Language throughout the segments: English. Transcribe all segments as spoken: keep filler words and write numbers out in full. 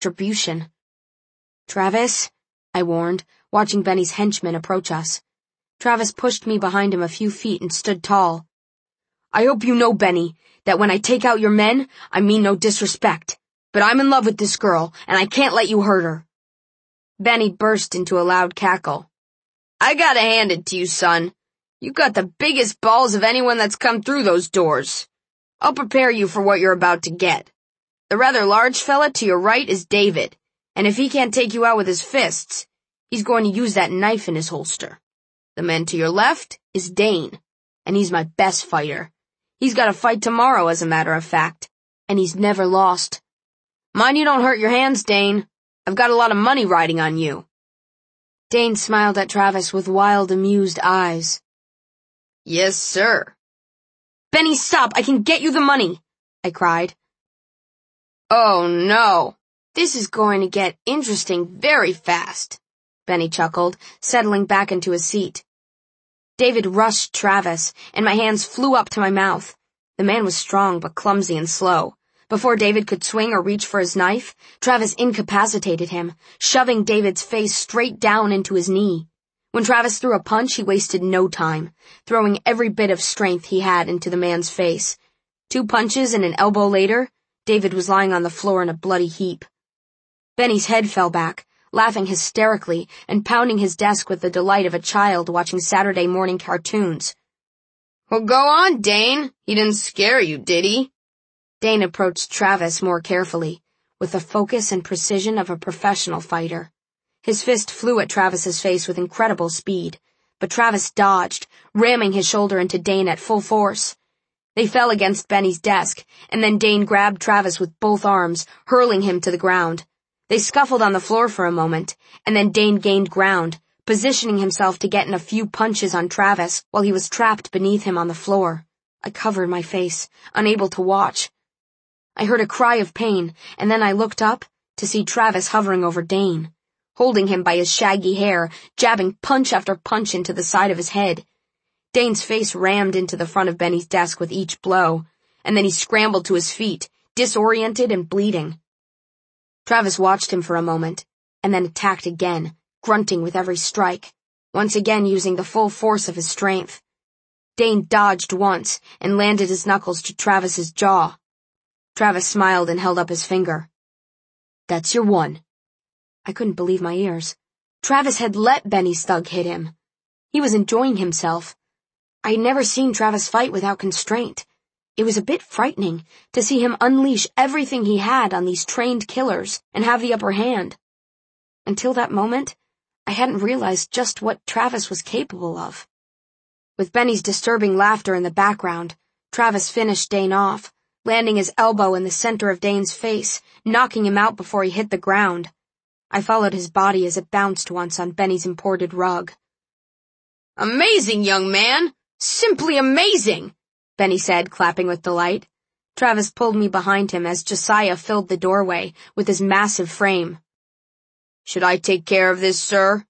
retribution. "Travis," I warned, watching Benny's henchmen approach us. Travis pushed me behind him a few feet and stood tall. "I hope you know, Benny, that when I take out your men, I mean no disrespect. But I'm in love with this girl, and I can't let you hurt her." Benny burst into a loud cackle. "I gotta hand it to you, son. You got the biggest balls of anyone that's come through those doors. I'll prepare you for what you're about to get. The rather large fella to your right is David, and if he can't take you out with his fists, he's going to use that knife in his holster. The man to your left is Dane, and he's my best fighter. He's got a fight tomorrow, as a matter of fact, and he's never lost. Mind you don't hurt your hands, Dane. I've got a lot of money riding on you." Dane smiled at Travis with wild, amused eyes. "Yes, sir." "Benny, stop! I can get you the money!" I cried. "Oh, no. This is going to get interesting very fast," Benny chuckled, settling back into his seat. David rushed Travis, and my hands flew up to my mouth. The man was strong but clumsy and slow. Before David could swing or reach for his knife, Travis incapacitated him, shoving David's face straight down into his knee. When Travis threw a punch, he wasted no time, throwing every bit of strength he had into the man's face. Two punches and an elbow later, David was lying on the floor in a bloody heap. Benny's head fell back, laughing hysterically and pounding his desk with the delight of a child watching Saturday morning cartoons. "Well, go on, Dane. He didn't scare you, did he?" Dane approached Travis more carefully, with the focus and precision of a professional fighter. His fist flew at Travis's face with incredible speed, but Travis dodged, ramming his shoulder into Dane at full force. They fell against Benny's desk, and then Dane grabbed Travis with both arms, hurling him to the ground. They scuffled on the floor for a moment, and then Dane gained ground, positioning himself to get in a few punches on Travis while he was trapped beneath him on the floor. I covered my face, unable to watch. I heard a cry of pain, and then I looked up to see Travis hovering over Dane, holding him by his shaggy hair, jabbing punch after punch into the side of his head. Dane's face rammed into the front of Benny's desk with each blow, and then he scrambled to his feet, disoriented and bleeding. Travis watched him for a moment, and then attacked again, grunting with every strike, once again using the full force of his strength. Dane dodged once and landed his knuckles to Travis's jaw. Travis smiled and held up his finger. "That's your one." I couldn't believe my ears. Travis had let Benny's thug hit him. He was enjoying himself. I had never seen Travis fight without constraint. It was a bit frightening to see him unleash everything he had on these trained killers and have the upper hand. Until that moment, I hadn't realized just what Travis was capable of. With Benny's disturbing laughter in the background, Travis finished Dane off, landing his elbow in the center of Dane's face, knocking him out before he hit the ground. I followed his body as it bounced once on Benny's imported rug. "Amazing, young man! Simply amazing!" Benny said, clapping with delight. Travis pulled me behind him as Josiah filled the doorway with his massive frame. "Should I take care of this, sir?"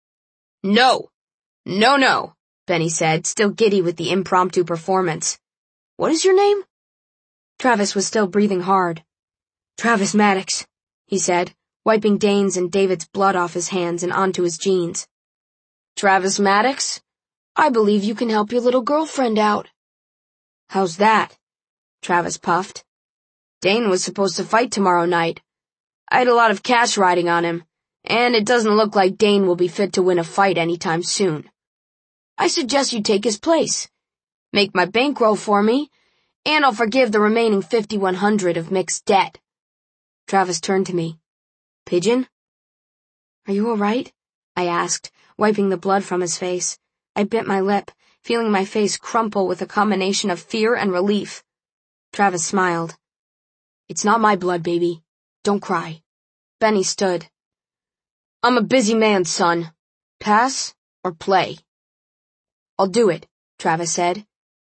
"No. No, no," Benny said, still giddy with the impromptu performance. "What is your name?" Travis was still breathing hard. "Travis Maddox," he said, wiping Dane's and David's blood off his hands and onto his jeans. "Travis Maddox? I believe you can help your little girlfriend out." "How's that?" Travis puffed. "Dane was supposed to fight tomorrow night. I had a lot of cash riding on him, and it doesn't look like Dane will be fit to win a fight anytime soon. I suggest you take his place. Make my bankroll for me, and I'll forgive the remaining fifty-one hundred of Mick's debt." Travis turned to me. "Pigeon?" "Are you all right?" I asked, wiping the blood from his face. I bit my lip, feeling my face crumple with a combination of fear and relief. Travis smiled. "It's not my blood, baby. Don't cry." Benny stood. "I'm a busy man, son. Pass or play?" "I'll do it," Travis said.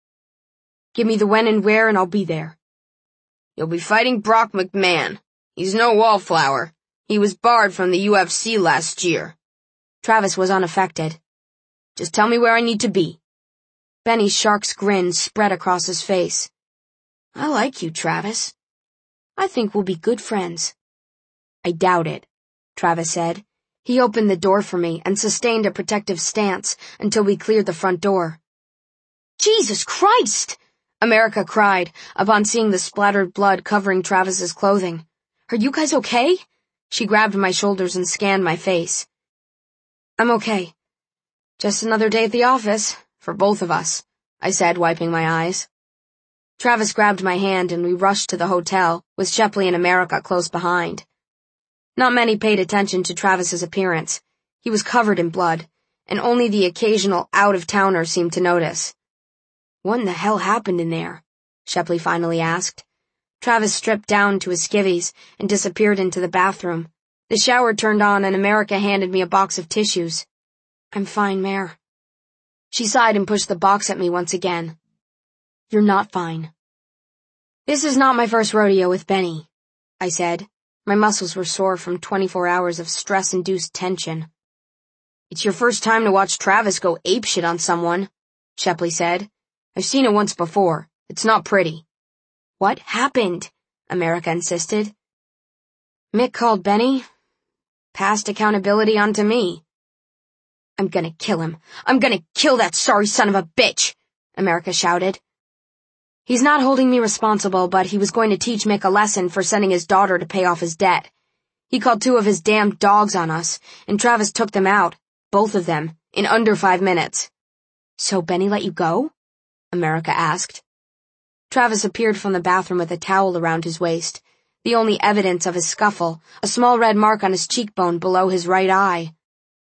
"Give me the when and where and I'll be there." "You'll be fighting Brock McMahon. He's no wallflower. He was barred from the U F C last year." Travis was unaffected. "Just tell me where I need to be." Benny's shark's grin spread across his face. "I like you, Travis. I think we'll be good friends." I doubt it, Travis said. He opened the door for me and sustained a protective stance until we cleared the front door. Jesus Christ! America cried upon seeing the splattered blood covering Travis's clothing. Are you guys okay? She grabbed my shoulders and scanned my face. I'm okay. Just another day at the office, for both of us, I said, wiping my eyes. Travis grabbed my hand and we rushed to the hotel, with Shepley and America close behind. Not many paid attention to Travis's appearance. He was covered in blood, and only the occasional out-of-towner seemed to notice. What in the hell happened in there? Shepley finally asked. Travis stripped down to his skivvies and disappeared into the bathroom. The shower turned on and America handed me a box of tissues. I'm fine, Mare. She sighed and pushed the box at me once again. You're not fine. This is not my first rodeo with Benny, I said. My muscles were sore from twenty-four hours of stress-induced tension. It's your first time to watch Travis go apeshit on someone, Shepley said. I've seen it once before. It's not pretty. What happened? America insisted. Mick called Benny. Passed accountability onto me. I'm gonna kill him. I'm gonna kill that sorry son of a bitch, America shouted. He's not holding me responsible, but he was going to teach Mick a lesson for sending his daughter to pay off his debt. He called two of his damned dogs on us, and Travis took them out, both of them, in under five minutes. So Benny let you go? America asked. Travis appeared from the bathroom with a towel around his waist, the only evidence of his scuffle, a small red mark on his cheekbone below his right eye.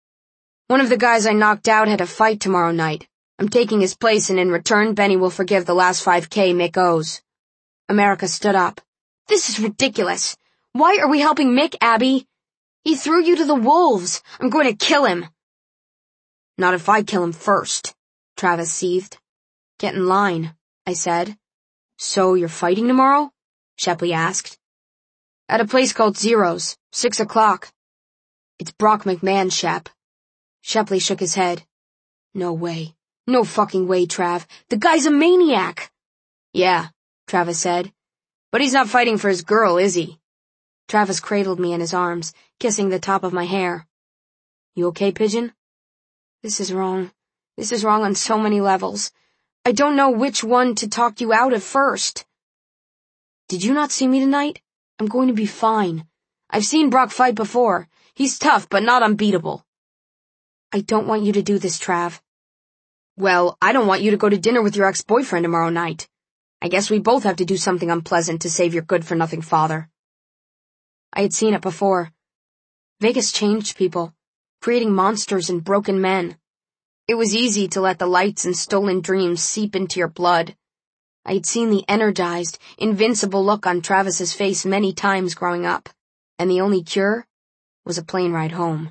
One of the guys I knocked out had a fight tomorrow night. I'm taking his place, and in return, Benny will forgive the last five K Mick owes. America stood up. This is ridiculous. Why are we helping Mick, Abby? He threw you to the wolves. I'm going to kill him. Not if I kill him first, Travis seethed. Get in line, I said. So you're fighting tomorrow? Shepley asked. At a place called Zero's, six o'clock. It's Brock McMahon, Shep. Shepley shook his head. No way. No fucking way, Trav. The guy's a maniac. Yeah, Travis said. But he's not fighting for his girl, is he? Travis cradled me in his arms, kissing the top of my hair. You okay, Pigeon? This is wrong. This is wrong on so many levels. I don't know which one to talk you out of first. Did you not see me tonight? I'm going to be fine. I've seen Brock fight before. He's tough, but not unbeatable. I don't want you to do this, Trav. Well, I don't want you to go to dinner with your ex-boyfriend tomorrow night. I guess we both have to do something unpleasant to save your good-for-nothing father. I had seen it before. Vegas changed people, creating monsters and broken men. It was easy to let the lights and stolen dreams seep into your blood. I had seen the energized, invincible look on Travis's face many times growing up, and the only cure was a plane ride home.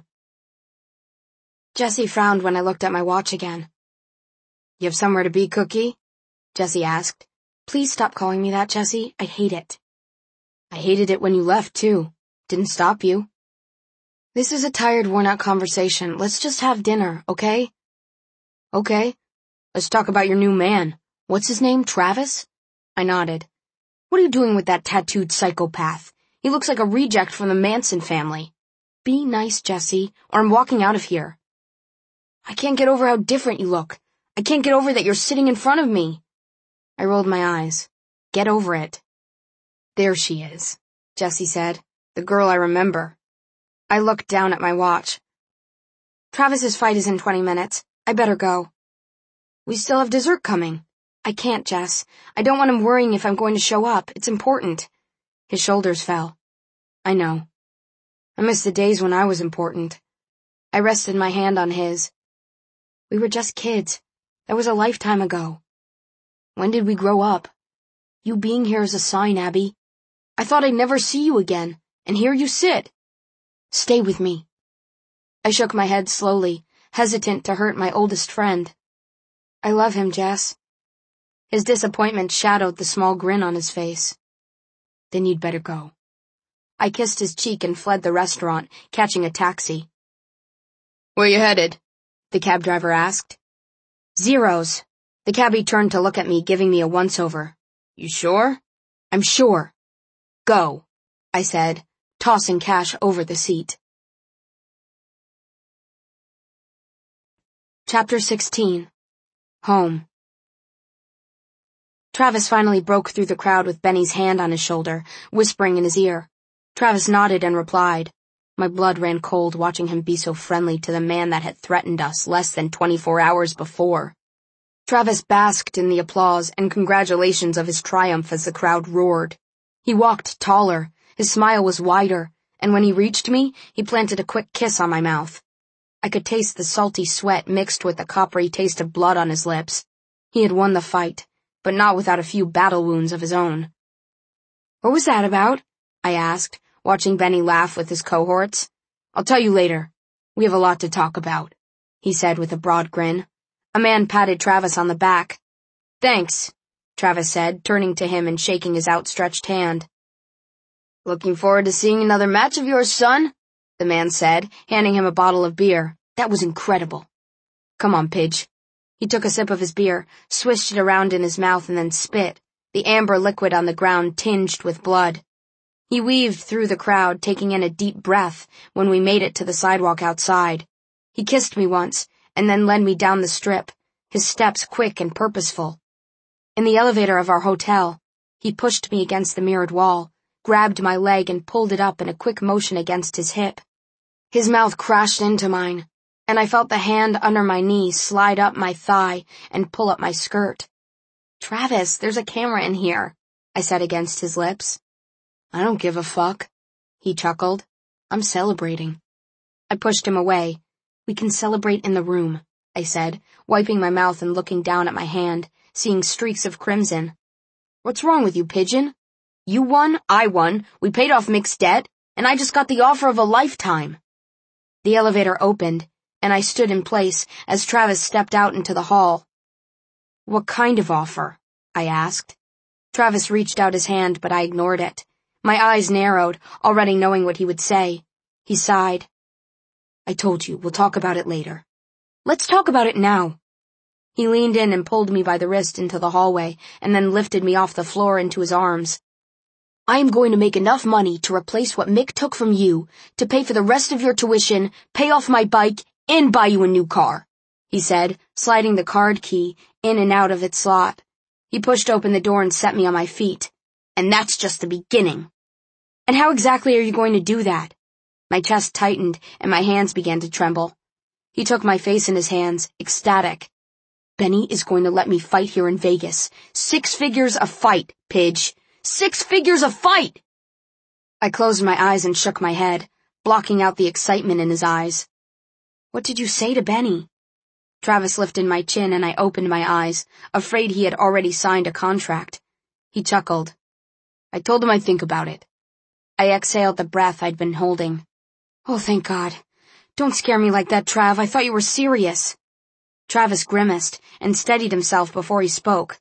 Jessie frowned when I looked at my watch again. You have somewhere to be, Cookie? Jessie asked. Please stop calling me that, Jessie. I hate it. I hated it when you left, too. Didn't stop you. This is a tired, worn-out conversation. Let's just have dinner, okay? Okay. Let's talk about your new man. What's his name, Travis? I nodded. What are you doing with that tattooed psychopath? He looks like a reject from the Manson family. Be nice, Jessie, or I'm walking out of here. I can't get over how different you look. I can't get over that you're sitting in front of me. I rolled my eyes. Get over it. There she is, Jessie said. The girl I remember. I looked down at my watch. Travis's fight is in twenty minutes. I better go. We still have dessert coming. I can't, Jess. I don't want him worrying if I'm going to show up. It's important. His shoulders fell. I know. I miss the days when I was important. I rested my hand on his. We were just kids. That was a lifetime ago. When did we grow up? You being here is a sign, Abby. I thought I'd never see you again, and here you sit. Stay with me. I shook my head slowly, hesitant to hurt my oldest friend. I love him, Jess. His disappointment shadowed the small grin on his face. Then you'd better go. I kissed his cheek and fled the restaurant, catching a taxi. Where you headed? The cab driver asked. Zero's. The cabbie turned to look at me, giving me a once-over. You sure? I'm sure. Go, I said, tossing cash over the seat. Chapter sixteen. Home. Travis finally broke through the crowd with Benny's hand on his shoulder, whispering in his ear. Travis nodded and replied. My blood ran cold watching him be so friendly to the man that had threatened us less than twenty-four hours before. Travis basked in the applause and congratulations of his triumph as the crowd roared. He walked taller, his smile was wider, and when he reached me, he planted a quick kiss on my mouth. I could taste the salty sweat mixed with the coppery taste of blood on his lips. He had won the fight, but not without a few battle wounds of his own. What was that about? I asked, watching Benny laugh with his cohorts. I'll tell you later. We have a lot to talk about, he said with a broad grin. A man patted Travis on the back. Thanks, Travis said, turning to him and shaking his outstretched hand. Looking forward to seeing another match of yours, son, the man said, handing him a bottle of beer. That was incredible. Come on, Pidge. He took a sip of his beer, swished it around in his mouth and then spit, the amber liquid on the ground tinged with blood. He weaved through the crowd, taking in a deep breath when we made it to the sidewalk outside. He kissed me once, and then led me down the strip, his steps quick and purposeful. In the elevator of our hotel, he pushed me against the mirrored wall, grabbed my leg and pulled it up in a quick motion against his hip. His mouth crashed into mine, and I felt the hand under my knee slide up my thigh and pull up my skirt. Travis, there's a camera in here, I said against his lips. I don't give a fuck, he chuckled. I'm celebrating. I pushed him away. We can celebrate in the room, I said, wiping my mouth and looking down at my hand, seeing streaks of crimson. What's wrong with you, Pigeon? You won, I won, we paid off Mick's debt, and I just got the offer of a lifetime. The elevator opened, and I stood in place as Travis stepped out into the hall. What kind of offer? I asked. Travis reached out his hand, but I ignored it. My eyes narrowed, already knowing what he would say. He sighed. I told you, we'll talk about it later. Let's talk about it now. He leaned in and pulled me by the wrist into the hallway, and then lifted me off the floor into his arms. I am going to make enough money to replace what Mick took from you, to pay for the rest of your tuition, pay off my bike, and buy you a new car, he said, sliding the card key in and out of its slot. He pushed open the door and set me on my feet. And that's just the beginning. And how exactly are you going to do that? My chest tightened and my hands began to tremble. He took my face in his hands, ecstatic. Benny is going to let me fight here in Vegas. Six figures a fight, Pidge. Six figures a fight! I closed my eyes and shook my head, blocking out the excitement in his eyes. What did you say to Benny? Travis lifted my chin and I opened my eyes, afraid he had already signed a contract. He chuckled. I told him I'd think about it. I exhaled the breath I'd been holding. Oh, thank God. Don't scare me like that, Trav. I thought you were serious. Travis grimaced and steadied himself before he spoke.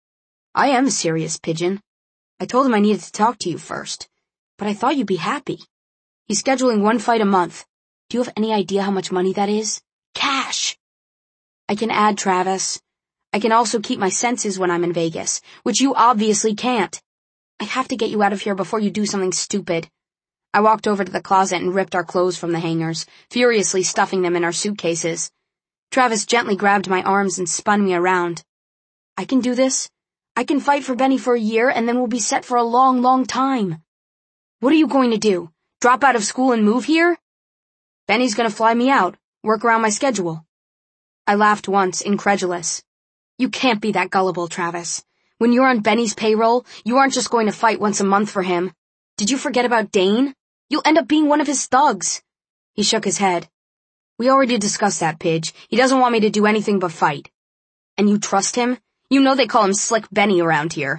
I am serious, Pigeon. I told him I needed to talk to you first, but I thought you'd be happy. He's scheduling one fight a month. Do you have any idea how much money that is? Cash! I can add, Travis. I can also keep my senses when I'm in Vegas, which you obviously can't. I have to get you out of here before you do something stupid. I walked over to the closet and ripped our clothes from the hangers, furiously stuffing them in our suitcases. Travis gently grabbed my arms and spun me around. I can do this. I can fight for Benny for a year and then we'll be set for a long, long time. What are you going to do? Drop out of school and move here? Benny's gonna fly me out, work around my schedule. I laughed once, incredulous. You can't be that gullible, Travis. When you're on Benny's payroll, you aren't just going to fight once a month for him. Did you forget about Dane? You'll end up being one of his thugs. He shook his head. We already discussed that, Pidge. He doesn't want me to do anything but fight. And you trust him? You know they call him Slick Benny around here.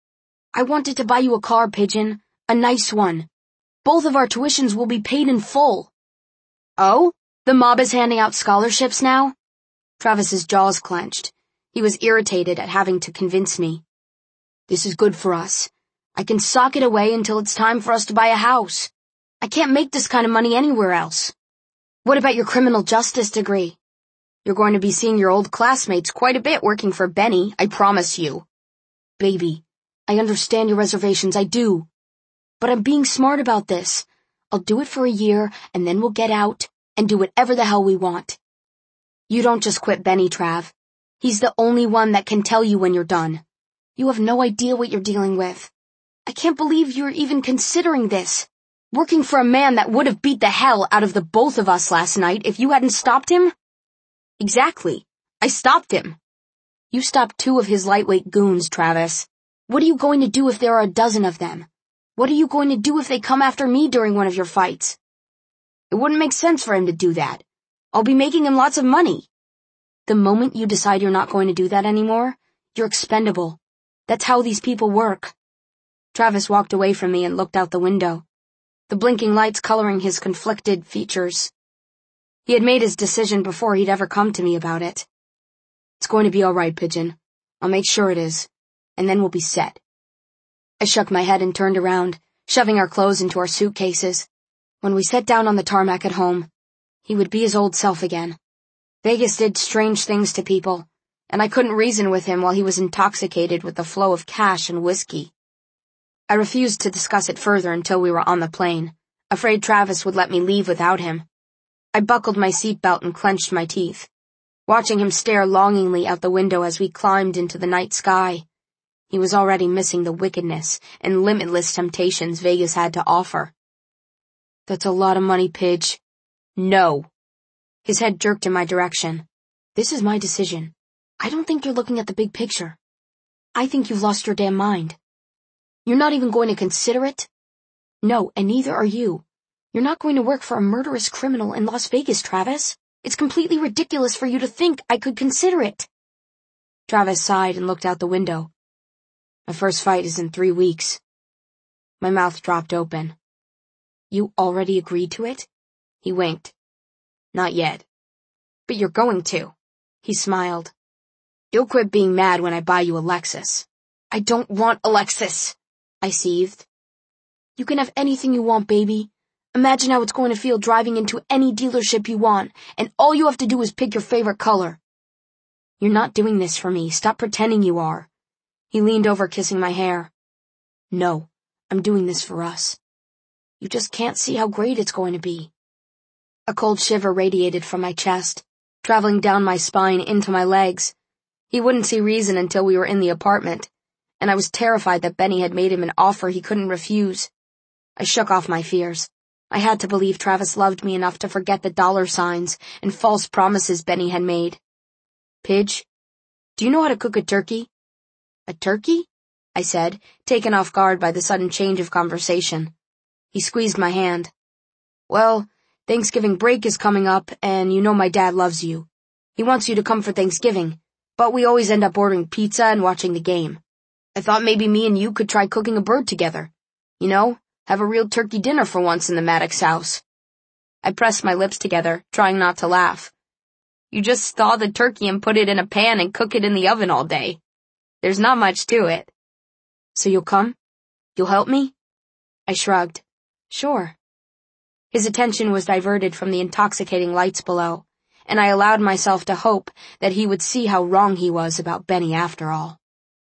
I wanted to buy you a car, Pigeon. A nice one. Both of our tuitions will be paid in full. Oh? The mob is handing out scholarships now? Travis's jaws clenched. He was irritated at having to convince me. This is good for us. I can sock it away until it's time for us to buy a house. I can't make this kind of money anywhere else. What about your criminal justice degree? You're going to be seeing your old classmates quite a bit working for Benny, I promise you. Baby, I understand your reservations, I do. But I'm being smart about this. I'll do it for a year, and then we'll get out and do whatever the hell we want. You don't just quit Benny, Trav. He's the only one that can tell you when you're done. You have no idea what you're dealing with. I can't believe you're even considering this. Working for a man that would have beat the hell out of the both of us last night if you hadn't stopped him? Exactly. I stopped him. You stopped two of his lightweight goons, Travis. What are you going to do if there are a dozen of them? What are you going to do if they come after me during one of your fights? It wouldn't make sense for him to do that. I'll be making him lots of money. The moment you decide you're not going to do that anymore, you're expendable. That's how these people work. Travis walked away from me and looked out the window, the blinking lights coloring his conflicted features. He had made his decision before he'd ever come to me about it. It's going to be all right, Pigeon. I'll make sure it is, and then we'll be set. I shook my head and turned around, shoving our clothes into our suitcases. When we sat down on the tarmac at home, he would be his old self again. Vegas did strange things to people, and I couldn't reason with him while he was intoxicated with the flow of cash and whiskey. I refused to discuss it further until we were on the plane, afraid Travis would let me leave without him. I buckled my seatbelt and clenched my teeth, watching him stare longingly out the window as we climbed into the night sky. He was already missing the wickedness and limitless temptations Vegas had to offer. That's a lot of money, Pidge. No. His head jerked in my direction. This is my decision. I don't think you're looking at the big picture. I think you've lost your damn mind. You're not even going to consider it? No, and neither are you. You're not going to work for a murderous criminal in Las Vegas, Travis. It's completely ridiculous for you to think I could consider it. Travis sighed and looked out the window. My first fight is in three weeks. My mouth dropped open. You already agreed to it? He winked. Not yet. But you're going to. He smiled. You'll quit being mad when I buy you a Lexus. I don't want a Lexus, I seethed. You can have anything you want, baby. Imagine how it's going to feel driving into any dealership you want, and all you have to do is pick your favorite color. You're not doing this for me. Stop pretending you are. He leaned over, kissing my hair. No, I'm doing this for us. You just can't see how great it's going to be. A cold shiver radiated from my chest, traveling down my spine into my legs. He wouldn't see reason until we were in the apartment, and I was terrified that Benny had made him an offer he couldn't refuse. I shook off my fears. I had to believe Travis loved me enough to forget the dollar signs and false promises Benny had made. Pidge, do you know how to cook a turkey? A turkey? I said, taken off guard by the sudden change of conversation. He squeezed my hand. Well, Thanksgiving break is coming up, and you know my dad loves you. He wants you to come for Thanksgiving, but we always end up ordering pizza and watching the game. I thought maybe me and you could try cooking a bird together. You know, have a real turkey dinner for once in the Maddox house. I pressed my lips together, trying not to laugh. You just thaw the turkey and put it in a pan and cook it in the oven all day. There's not much to it. So you'll come? You'll help me? I shrugged. Sure. His attention was diverted from the intoxicating lights below, and I allowed myself to hope that he would see how wrong he was about Benny after all.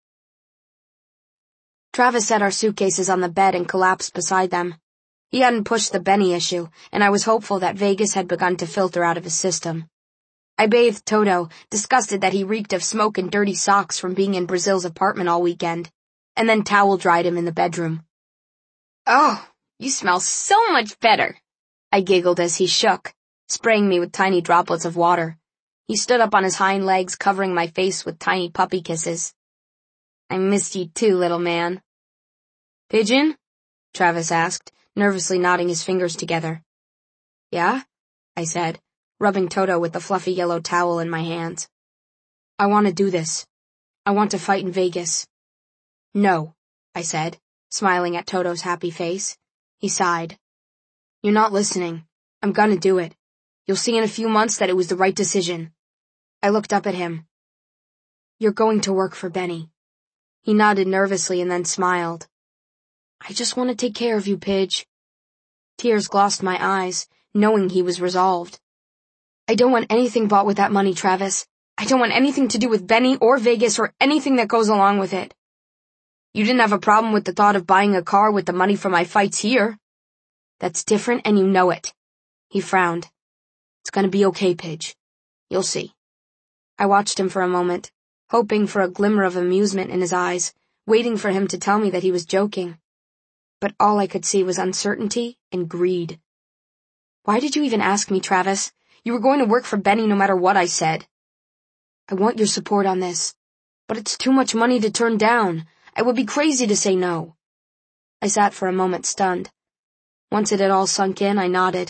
Travis set our suitcases on the bed and collapsed beside them. He hadn't pushed the Benny issue, and I was hopeful that Vegas had begun to filter out of his system. I bathed Toto, disgusted that he reeked of smoke and dirty socks from being in Brazil's apartment all weekend, and then towel-dried him in the bedroom. Oh, you smell so much better, I giggled as he shook, spraying me with tiny droplets of water. He stood up on his hind legs, covering my face with tiny puppy kisses. I missed you too, little man. Pigeon? Travis asked, nervously knotting his fingers together. Yeah? I said, rubbing Toto with the fluffy yellow towel in my hands. I want to do this. I want to fight in Vegas. No, I said, smiling at Toto's happy face. He sighed. You're not listening. I'm gonna do it. You'll see in a few months that it was the right decision. I looked up at him. You're going to work for Benny. He nodded nervously and then smiled. I just want to take care of you, Pidge. Tears glossed my eyes, knowing he was resolved. I don't want anything bought with that money, Travis. I don't want anything to do with Benny or Vegas or anything that goes along with it. You didn't have a problem with the thought of buying a car with the money from my fights here. That's different and you know it. He frowned. It's gonna be okay, Pidge. You'll see. I watched him for a moment, hoping for a glimmer of amusement in his eyes, waiting for him to tell me that he was joking. But all I could see was uncertainty and greed. Why did you even ask me, Travis? You were going to work for Benny no matter what I said. I want your support on this, but it's too much money to turn down. I would be crazy to say no. I sat for a moment stunned. Once it had all sunk in, I nodded.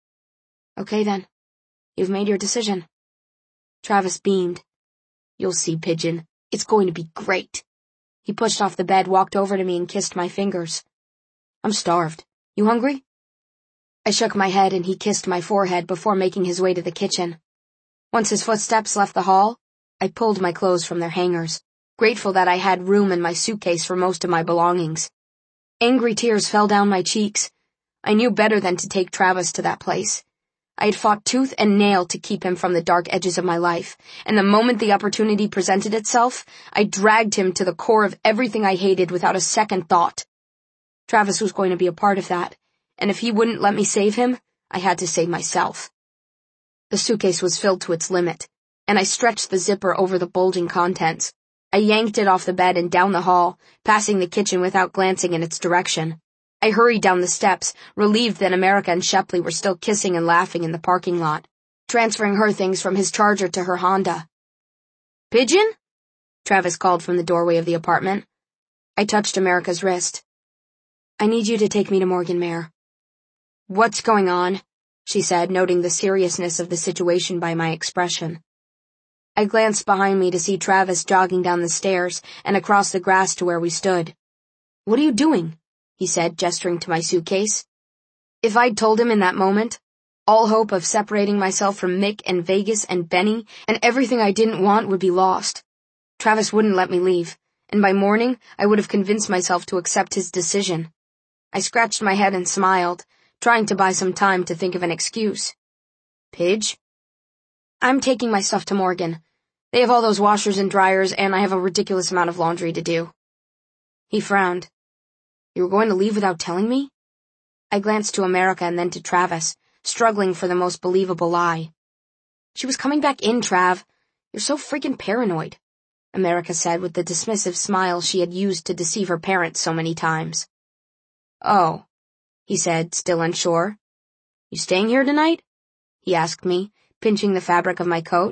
Okay then. You've made your decision. Travis beamed. You'll see, Pigeon. It's going to be great. He pushed off the bed, walked over to me, and kissed my fingers. I'm starved. You hungry? I shook my head and he kissed my forehead before making his way to the kitchen. Once his footsteps left the hall, I pulled my clothes from their hangers, grateful that I had room in my suitcase for most of my belongings. Angry tears fell down my cheeks. I knew better than to take Travis to that place. I had fought tooth and nail to keep him from the dark edges of my life, and the moment the opportunity presented itself, I dragged him to the core of everything I hated without a second thought. Travis was going to be a part of that, and if he wouldn't let me save him, I had to save myself. The suitcase was filled to its limit, and I stretched the zipper over the bulging contents. I yanked it off the bed and down the hall, passing the kitchen without glancing in its direction. I hurried down the steps, relieved that America and Shepley were still kissing and laughing in the parking lot, transferring her things from his Charger to her Honda. Pigeon? Travis called from the doorway of the apartment. I touched America's wrist. I need you to take me to Morgan Mare. What's going on? She said, noting the seriousness of the situation by my expression. I glanced behind me to see Travis jogging down the stairs and across the grass to where we stood. What are you doing? He said, gesturing to my suitcase. If I'd told him in that moment, all hope of separating myself from Mick and Vegas and Benny and everything I didn't want would be lost. Travis wouldn't let me leave, and by morning I would have convinced myself to accept his decision. I scratched my head and smiled, trying to buy some time to think of an excuse. Pidge? I'm taking my stuff to Morgan. They have all those washers and dryers, and I have a ridiculous amount of laundry to do. He frowned. You were going to leave without telling me? I glanced to America and then to Travis, struggling for the most believable lie. She was coming back in, Trav. You're so freaking paranoid, America said with the dismissive smile she had used to deceive her parents so many times. Oh, he said, still unsure. You staying here tonight? He asked me, pinching the fabric of my coat.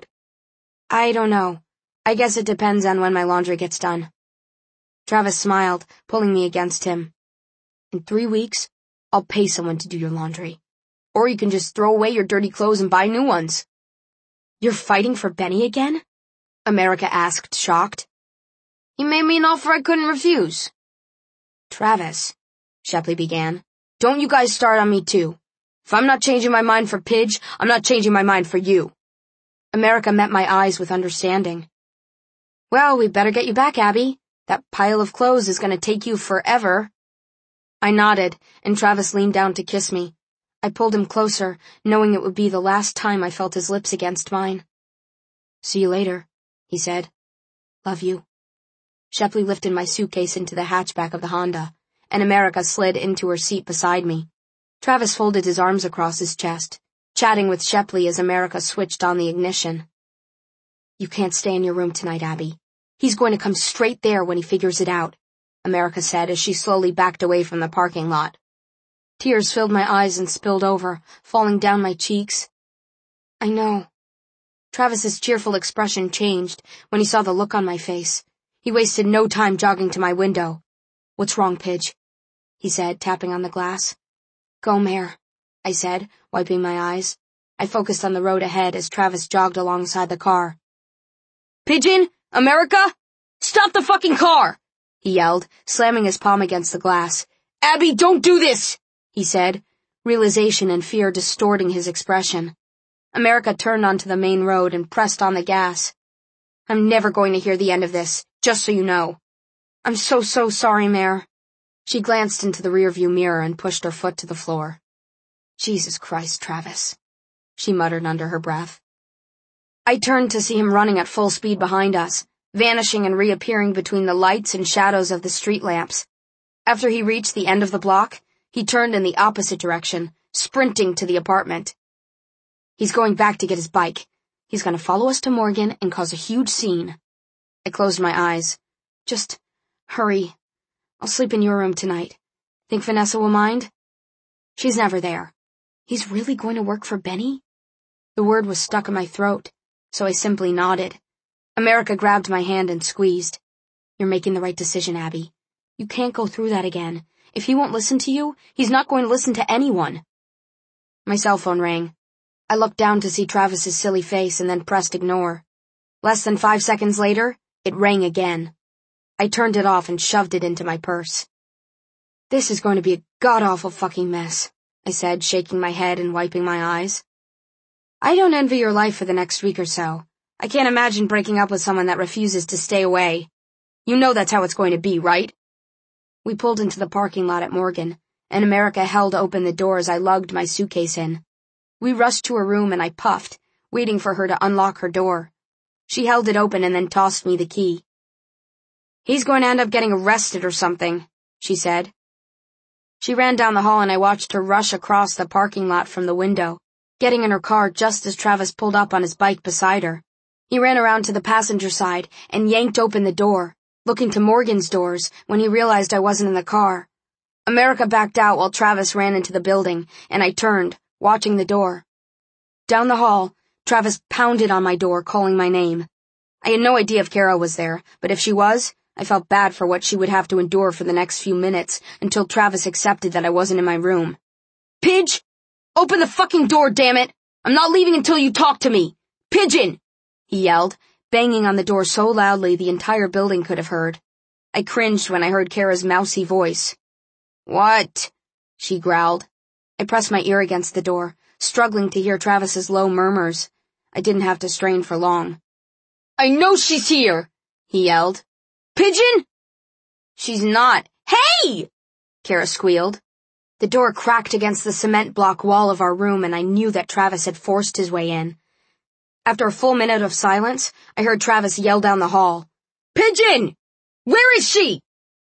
I don't know. I guess it depends on when my laundry gets done. Travis smiled, pulling me against him. In three weeks, I'll pay someone to do your laundry. Or you can just throw away your dirty clothes and buy new ones. You're fighting for Benny again? America asked, shocked. He made me an offer I couldn't refuse. Travis, Shepley began, don't you guys start on me too. If I'm not changing my mind for Pidge, I'm not changing my mind for you. America met my eyes with understanding. Well, we better get you back, Abby. That pile of clothes is going to take you forever. I nodded, and Travis leaned down to kiss me. I pulled him closer, knowing it would be the last time I felt his lips against mine. See you later, he said. Love you. Shepley lifted my suitcase into the hatchback of the Honda, and America slid into her seat beside me. Travis folded his arms across his chest, chatting with Shepley as America switched on the ignition. You can't stay in your room tonight, Abby. He's going to come straight there when he figures it out, America said as she slowly backed away from the parking lot. Tears filled my eyes and spilled over, falling down my cheeks. I know. Travis's cheerful expression changed when he saw the look on my face. He wasted no time jogging to my window. What's wrong, Pidge? He said, tapping on the glass. Go, Mare, I said, wiping my eyes. I focused on the road ahead as Travis jogged alongside the car. Pigeon! America! Stop the fucking car! He yelled, slamming his palm against the glass. Abby, don't do this! He said, realization and fear distorting his expression. America turned onto the main road and pressed on the gas. I'm never going to hear the end of this, just so you know. I'm so, so sorry, Mare. She glanced into the rearview mirror and pushed her foot to the floor. Jesus Christ, Travis, she muttered under her breath. I turned to see him running at full speed behind us, vanishing and reappearing between the lights and shadows of the street lamps. After he reached the end of the block, He turned in the opposite direction, sprinting to the apartment. He's going back to get his bike. He's gonna follow us to Morgan and cause a huge scene. I closed my eyes. Just hurry. I'll sleep in your room tonight. Think Vanessa will mind? She's never there. He's really going to work for Benny? The word was stuck in my throat, so I simply nodded. America grabbed my hand and squeezed. You're making the right decision, Abby. You can't go through that again. If he won't listen to you, he's not going to listen to anyone. My cell phone rang. I looked down to see Travis's silly face and then pressed ignore. Less than five seconds later, it rang again. I turned it off and shoved it into my purse. This is going to be a god-awful fucking mess, I said, shaking my head and wiping my eyes. I don't envy your life for the next week or so. I can't imagine breaking up with someone that refuses to stay away. You know that's how it's going to be, right? We pulled into the parking lot at Morgan, and America held open the door as I lugged my suitcase in. We rushed to her room and I puffed, waiting for her to unlock her door. She held it open and then tossed me the key. He's going to end up getting arrested or something, she said. She ran down the hall and I watched her rush across the parking lot from the window, getting in her car just as Travis pulled up on his bike beside her. He ran around to the passenger side and yanked open the door, looking to Morgan's doors when he realized I wasn't in the car. America backed out while Travis ran into the building, and I turned, watching the door. Down the hall, Travis pounded on my door, calling my name. I had no idea if Kara was there, but if she was, I felt bad for what she would have to endure for the next few minutes until Travis accepted that I wasn't in my room. Pidge! Open the fucking door, damn it! I'm not leaving until you talk to me! Pigeon! He yelled, banging on the door so loudly the entire building could have heard. I cringed when I heard Kara's mousy voice. What? She growled. I pressed my ear against the door, struggling to hear Travis's low murmurs. I didn't have to strain for long. I know she's here! He yelled. Pigeon? She's not. Hey! Kara squealed. The door cracked against the cement block wall of our room and I knew that Travis had forced his way in. After a full minute of silence, I heard Travis yell down the hall. Pigeon! Where is she?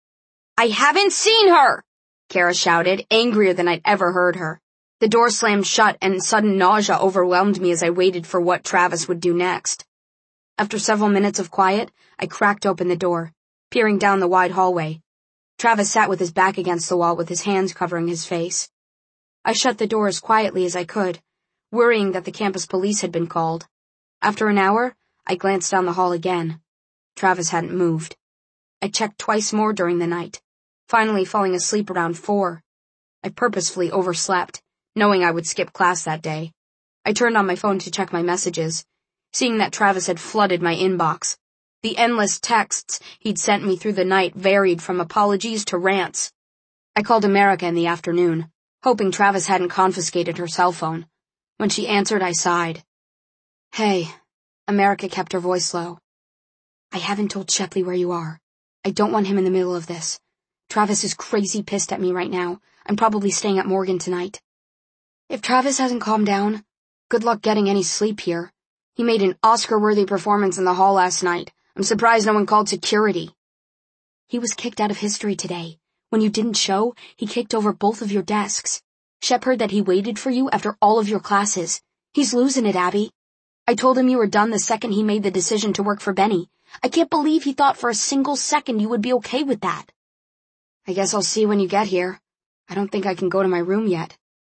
I haven't seen her! Kara shouted, angrier than I'd ever heard her. The door slammed shut and sudden nausea overwhelmed me as I waited for what Travis would do next. After several minutes of quiet, I cracked open the door, peering down the wide hallway. Travis sat with his back against the wall with his hands covering his face. I shut the door as quietly as I could, worrying that the campus police had been called. After an hour, I glanced down the hall again. Travis hadn't moved. I checked twice more during the night, finally falling asleep around four. I purposefully overslept, knowing I would skip class that day. I turned on my phone to check my messages, seeing that Travis had flooded my inbox. The endless texts he'd sent me through the night varied from apologies to rants. I called America in the afternoon, hoping Travis hadn't confiscated her cell phone. When she answered, I sighed. Hey, America kept her voice low. I haven't told Shepley where you are. I don't want him in the middle of this. Travis is crazy pissed at me right now. I'm probably staying at Morgan tonight. If Travis hasn't calmed down, good luck getting any sleep here. He made an Oscar-worthy performance in the hall last night. I'm surprised no one called security. He was kicked out of history today. When you didn't show, he kicked over both of your desks. Shep heard that he waited for you after all of your classes. He's losing it, Abby. I told him you were done the second he made the decision to work for Benny. I can't believe he thought for a single second you would be okay with that. I guess I'll see when you get here. I don't think I can go to my room yet.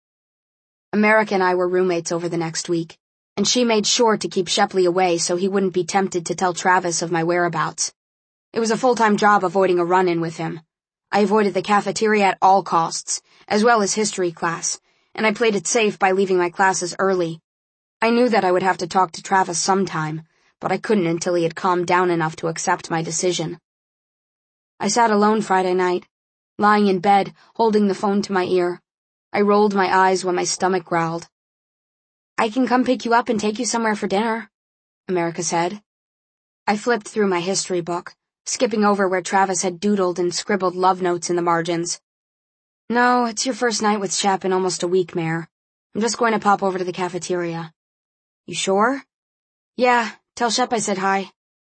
America and I were roommates over the next week, and she made sure to keep Shepley away so he wouldn't be tempted to tell Travis of my whereabouts. It was a full-time job avoiding a run-in with him. I avoided the cafeteria at all costs, as well as history class, and I played it safe by leaving my classes early. I knew that I would have to talk to Travis sometime, but I couldn't until he had calmed down enough to accept my decision. I sat alone Friday night, lying in bed, holding the phone to my ear. I rolled my eyes when my stomach growled. I can come pick you up and take you somewhere for dinner, America said. I flipped through my history book, skipping over where Travis had doodled and scribbled love notes in the margins. No, it's your first night with Shep in almost a week, Mare. I'm just going to pop over to the cafeteria. You sure? Yeah, tell Shep I said hi.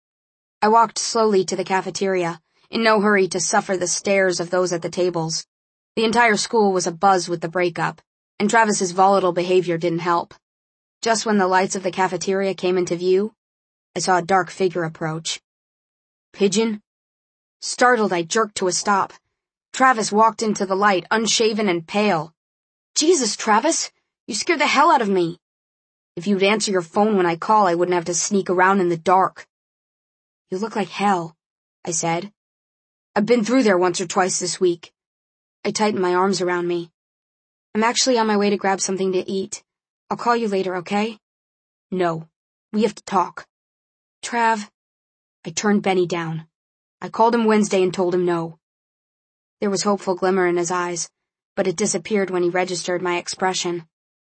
I walked slowly to the cafeteria, in no hurry to suffer the stares of those at the tables. The entire school was abuzz with the breakup, and Travis's volatile behavior didn't help. Just when the lights of the cafeteria came into view, I saw a dark figure approach. Pigeon? Startled, I jerked to a stop. Travis walked into the light, unshaven and pale. Jesus, Travis, you scared the hell out of me. If you'd answer your phone when I call, I wouldn't have to sneak around in the dark. You look like hell, I said. I've been through there once or twice this week. I tightened my arms around me. I'm actually on my way to grab something to eat. I'll call you later, okay? No, we have to talk. Trav. I turned Benny down. I called him Wednesday and told him no. There was hopeful glimmer in his eyes, but it disappeared when he registered my expression.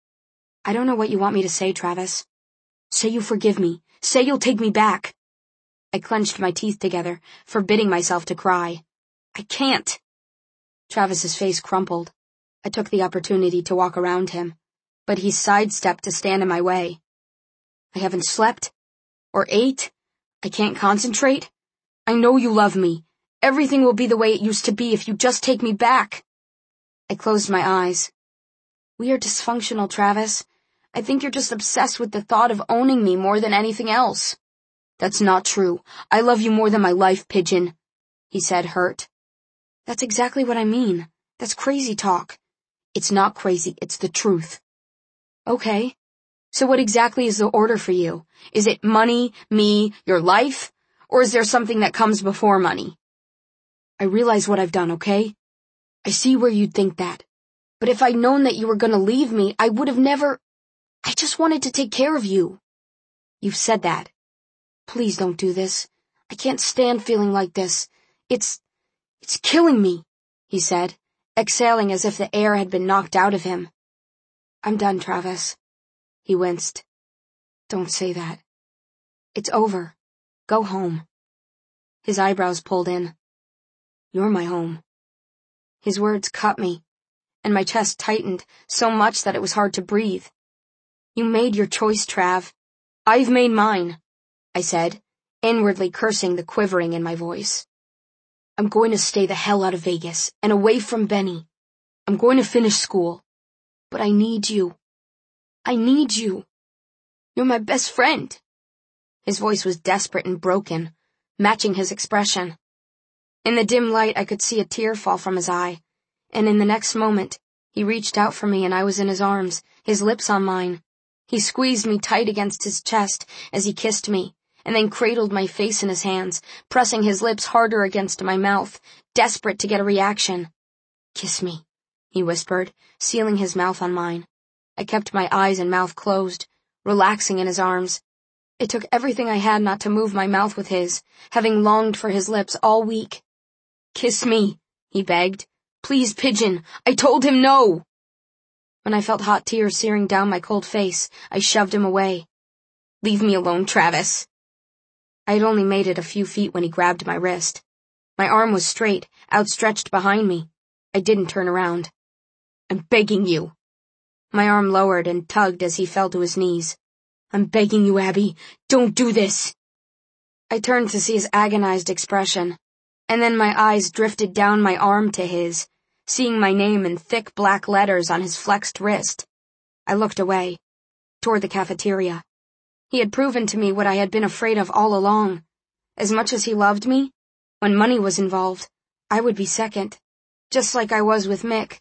I don't know what you want me to say, Travis. Say you forgive me. Say you'll take me back. I clenched my teeth together, forbidding myself to cry. I can't. Travis's face crumpled. I took the opportunity to walk around him, but he sidestepped to stand in my way. I haven't slept or ate. I can't concentrate. I know you love me. Everything will be the way it used to be if you just take me back. I closed my eyes. We are dysfunctional, Travis. I think you're just obsessed with the thought of owning me more than anything else. That's not true. I love you more than my life, Pigeon, he said, hurt. That's exactly what I mean. That's crazy talk. It's not crazy, it's the truth. Okay. So what exactly is the order for you? Is it money, me, your life? Or is there something that comes before money? I realize what I've done, okay? I see where you'd think that. But if I'd known that you were gonna leave me, I would have never... I just wanted to take care of you. You've said that. Please don't do this. I can't stand feeling like this. It's... it's killing me, he said, exhaling as if the air had been knocked out of him. I'm done, Travis. He winced. Don't say that. It's over. Go home. His eyebrows pulled in. You're my home. His words cut me, and my chest tightened so much that it was hard to breathe. You made your choice, Trav. I've made mine, I said, inwardly cursing the quivering in my voice. I'm going to stay the hell out of Vegas and away from Benny. I'm going to finish school. But I need you. I need you. You're my best friend. His voice was desperate and broken, matching his expression. In the dim light, I could see a tear fall from his eye, and in the next moment, he reached out for me and I was in his arms, his lips on mine. He squeezed me tight against his chest as he kissed me, and then cradled my face in his hands, pressing his lips harder against my mouth, desperate to get a reaction. Kiss me, he whispered, sealing his mouth on mine. I kept my eyes and mouth closed, relaxing in his arms. It took everything I had not to move my mouth with his, having longed for his lips all week. Kiss me, he begged. Please, Pigeon, I told him no. When I felt hot tears searing down my cold face, I shoved him away. Leave me alone, Travis. I had only made it a few feet when he grabbed my wrist. My arm was straight, outstretched behind me. I didn't turn around. I'm begging you. My arm lowered and tugged as he fell to his knees. I'm begging you, Abby, don't do this. I turned to see his agonized expression, and then my eyes drifted down my arm to his, seeing my name in thick black letters on his flexed wrist. I looked away, toward the cafeteria. He had proven to me what I had been afraid of all along. As much as he loved me, when money was involved, I would be second, just like I was with Mick.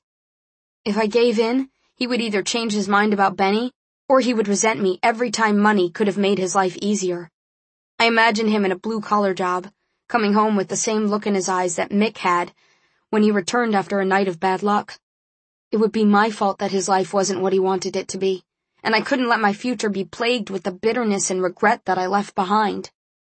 If I gave in, he would either change his mind about Benny, or he would resent me every time money could have made his life easier. I imagined him in a blue-collar job, coming home with the same look in his eyes that Mick had when he returned after a night of bad luck. It would be my fault that his life wasn't what he wanted it to be, and I couldn't let my future be plagued with the bitterness and regret that I left behind.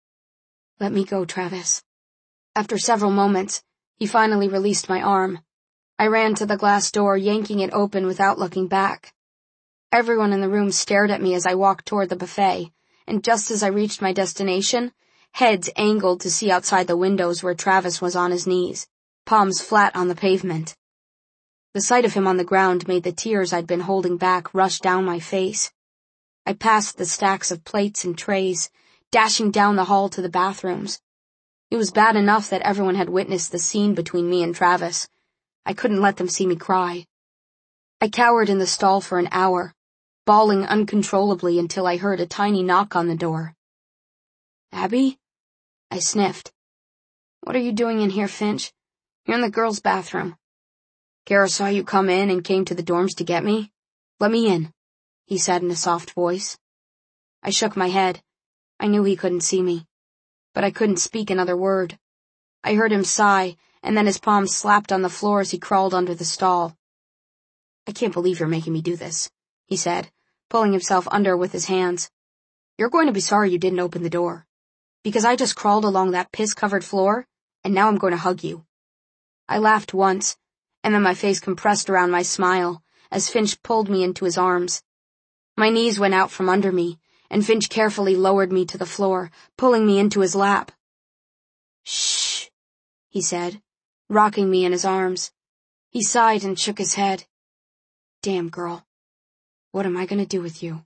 Let me go, Travis. After several moments, he finally released my arm. I ran to the glass door, yanking it open without looking back. Everyone in the room stared at me as I walked toward the buffet, and just as I reached my destination, heads angled to see outside the windows where Travis was on his knees, palms flat on the pavement. The sight of him on the ground made the tears I'd been holding back rush down my face. I passed the stacks of plates and trays, dashing down the hall to the bathrooms. It was bad enough that everyone had witnessed the scene between me and Travis, I couldn't let them see me cry. I cowered in the stall for an hour, bawling uncontrollably until I heard a tiny knock on the door. "Abby?" I sniffed. "What are you doing in here, Finch? You're in the girls' bathroom." "Kara saw you come in and came to the dorms to get me. Let me in," he said in a soft voice. I shook my head. I knew he couldn't see me, but I couldn't speak another word. I heard him sigh, and then his palms slapped on the floor as he crawled under the stall. "I can't believe you're making me do this," he said, pulling himself under with his hands. "You're going to be sorry you didn't open the door, because I just crawled along that piss-covered floor, and now I'm going to hug you." I laughed once, and then my face compressed around my smile as Finch pulled me into his arms. My knees went out from under me, and Finch carefully lowered me to the floor, pulling me into his lap. "Shh," he said, rocking me in his arms. He sighed and shook his head. "Damn, girl. What am I going to do with you?"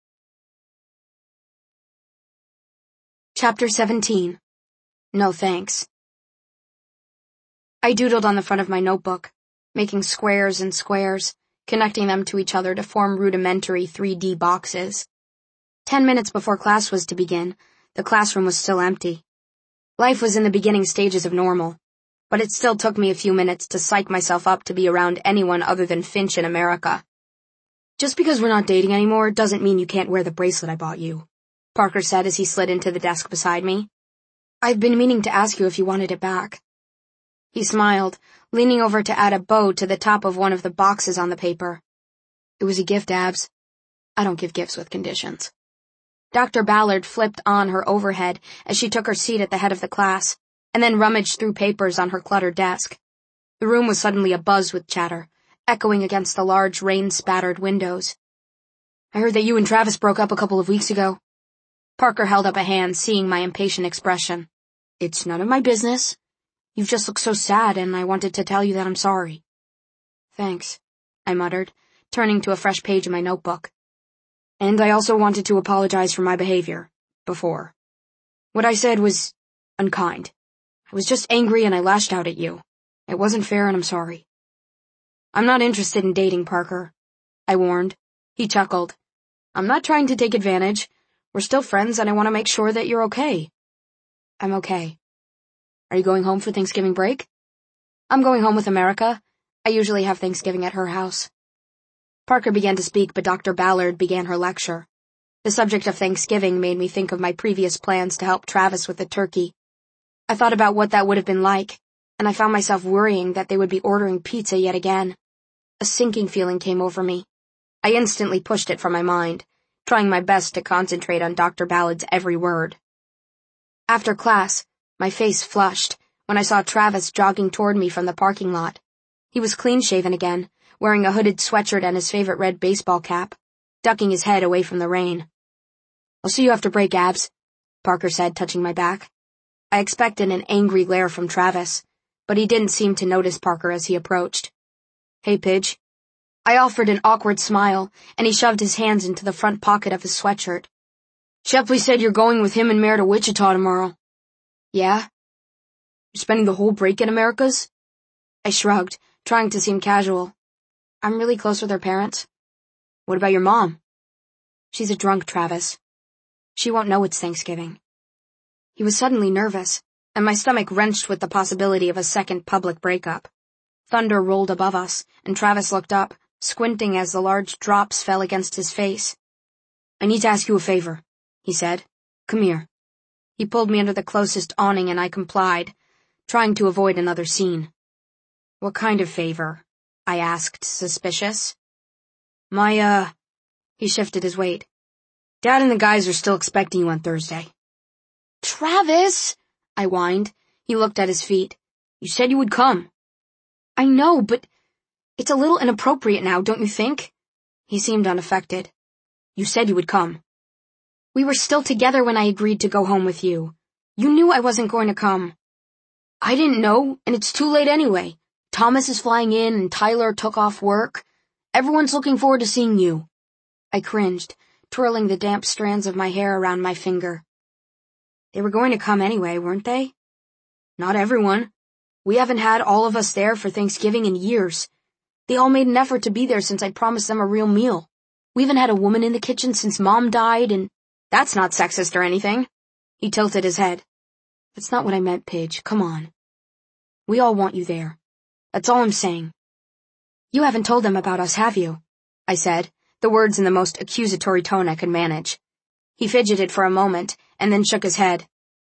Chapter seventeen. No thanks. I doodled on the front of my notebook, making squares and squares, connecting them to each other to form rudimentary three D boxes. Ten minutes before class was to begin, the classroom was still empty. Life was in the beginning stages of normal, but it still took me a few minutes to psych myself up to be around anyone other than Finch in America. "Just because we're not dating anymore doesn't mean you can't wear the bracelet I bought you," Parker said as he slid into the desk beside me. "I've been meaning to ask you if you wanted it back." He smiled, leaning over to add a bow to the top of one of the boxes on the paper. "It was a gift, Abs. I don't give gifts with conditions." Doctor Ballard flipped on her overhead as she took her seat at the head of the class, and then rummaged through papers on her cluttered desk. The room was suddenly abuzz with chatter, echoing against the large rain-spattered windows. "I heard that you and Travis broke up a couple of weeks ago." Parker held up a hand, seeing my impatient expression. "It's none of my business. You've just looked so sad, and I wanted to tell you that I'm sorry." "Thanks," I muttered, turning to a fresh page in my notebook. "And I also wanted to apologize for my behavior, before. What I said was unkind. I was just angry and I lashed out at you. It wasn't fair and I'm sorry." "I'm not interested in dating, Parker," I warned. He chuckled. "I'm not trying to take advantage. We're still friends and I want to make sure that you're okay." "I'm okay." "Are you going home for Thanksgiving break?" "I'm going home with America. I usually have Thanksgiving at her house." Parker began to speak, but Doctor Ballard began her lecture. The subject of Thanksgiving made me think of my previous plans to help Travis with the turkey. I thought about what that would have been like, and I found myself worrying that they would be ordering pizza yet again. A sinking feeling came over me. I instantly pushed it from my mind, trying my best to concentrate on Doctor Ballard's every word. After class, my face flushed when I saw Travis jogging toward me from the parking lot. He was clean-shaven again, wearing a hooded sweatshirt and his favorite red baseball cap, ducking his head away from the rain. "I'll see you after break, Abs," Parker said, touching my back. I expected an angry glare from Travis, but he didn't seem to notice Parker as he approached. "Hey, Pidge." I offered an awkward smile, and he shoved his hands into the front pocket of his sweatshirt. "Shepley said you're going with him and Mare to Wichita tomorrow." "Yeah?" "You're spending the whole break in Americas?" I shrugged, trying to seem casual. "I'm really close with her parents." "What about your mom?" "She's a drunk, Travis. She won't know it's Thanksgiving." He was suddenly nervous, and my stomach wrenched with the possibility of a second public breakup. Thunder rolled above us, and Travis looked up, squinting as the large drops fell against his face. "I need to ask you a favor," he said. "Come here." He pulled me under the closest awning and I complied, trying to avoid another scene. "What kind of favor?" I asked, suspicious. My, uh... He shifted his weight. "Dad and the guys are still expecting you on Thursday." "Travis!" I whined. He looked at his feet. "You said you would come." "I know, but it's a little inappropriate now, don't you think?" He seemed unaffected. "You said you would come." "We were still together when I agreed to go home with you. You knew I wasn't going to come." "I didn't know, and it's too late anyway. Thomas is flying in, and Tyler took off work. Everyone's looking forward to seeing you." I cringed, twirling the damp strands of my hair around my finger. "They were going to come anyway, weren't they?" "Not everyone." We haven't had all of us there for Thanksgiving in years. They all made an effort to be there since I promised them a real meal. We haven't had a woman in the kitchen since Mom died, and that's not sexist or anything. He tilted his head. That's not what I meant, Pidge. Come on. We all want you there. That's all I'm saying. You haven't told them about us, have you? I said, the words in the most accusatory tone I could manage. He fidgeted for a moment, and then shook his head.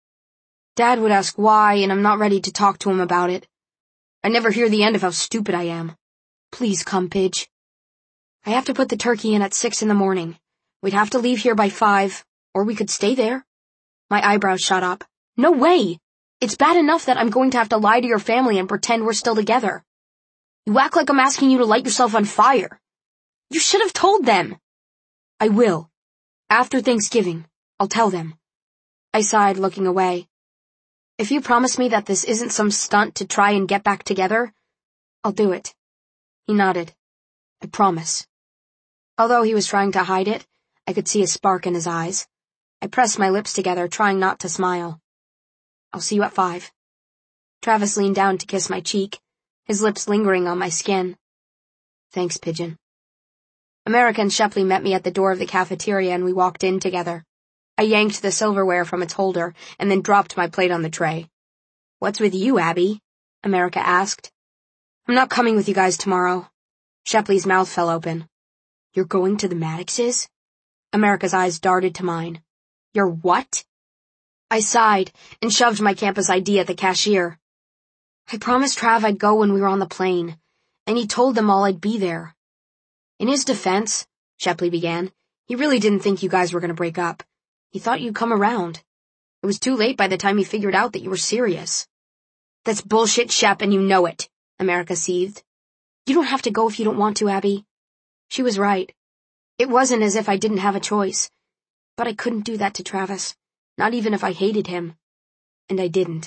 Dad would ask why, and I'm not ready to talk to him about it. I never hear the end of how stupid I am. Please come, Pidge. I have to put the turkey in at six in the morning. We'd have to leave here by five, or we could stay there. My eyebrows shot up. No way! It's bad enough that I'm going to have to lie to your family and pretend we're still together. You act like I'm asking you to light yourself on fire. You should have told them. I will. After Thanksgiving, I'll tell them. I sighed, looking away. If you promise me that this isn't some stunt to try and get back together, I'll do it. He nodded. I promise. Although he was trying to hide it, I could see a spark in his eyes. I pressed my lips together, trying not to smile. I'll see you at five. Travis leaned down to kiss my cheek, his lips lingering on my skin. Thanks, Pigeon. America and Shepley met me at the door of the cafeteria and we walked in together. I yanked the silverware from its holder and then dropped my plate on the tray. What's with you, Abby? America asked. I'm not coming with you guys tomorrow. Shepley's mouth fell open. You're going to the Maddoxes? America's eyes darted to mine. You're what? I sighed and shoved my campus I D at the cashier. I promised Trav I'd go when we were on the plane, and he told them all I'd be there. In his defense, Shepley began, he really didn't think you guys were going to break up. He thought you'd come around. It was too late by the time he figured out that you were serious. That's bullshit, Shep, and you know it, America seethed. You don't have to go if you don't want to, Abby. She was right. It wasn't as if I didn't have a choice. But I couldn't do that to Travis, not even if I hated him. And I didn't.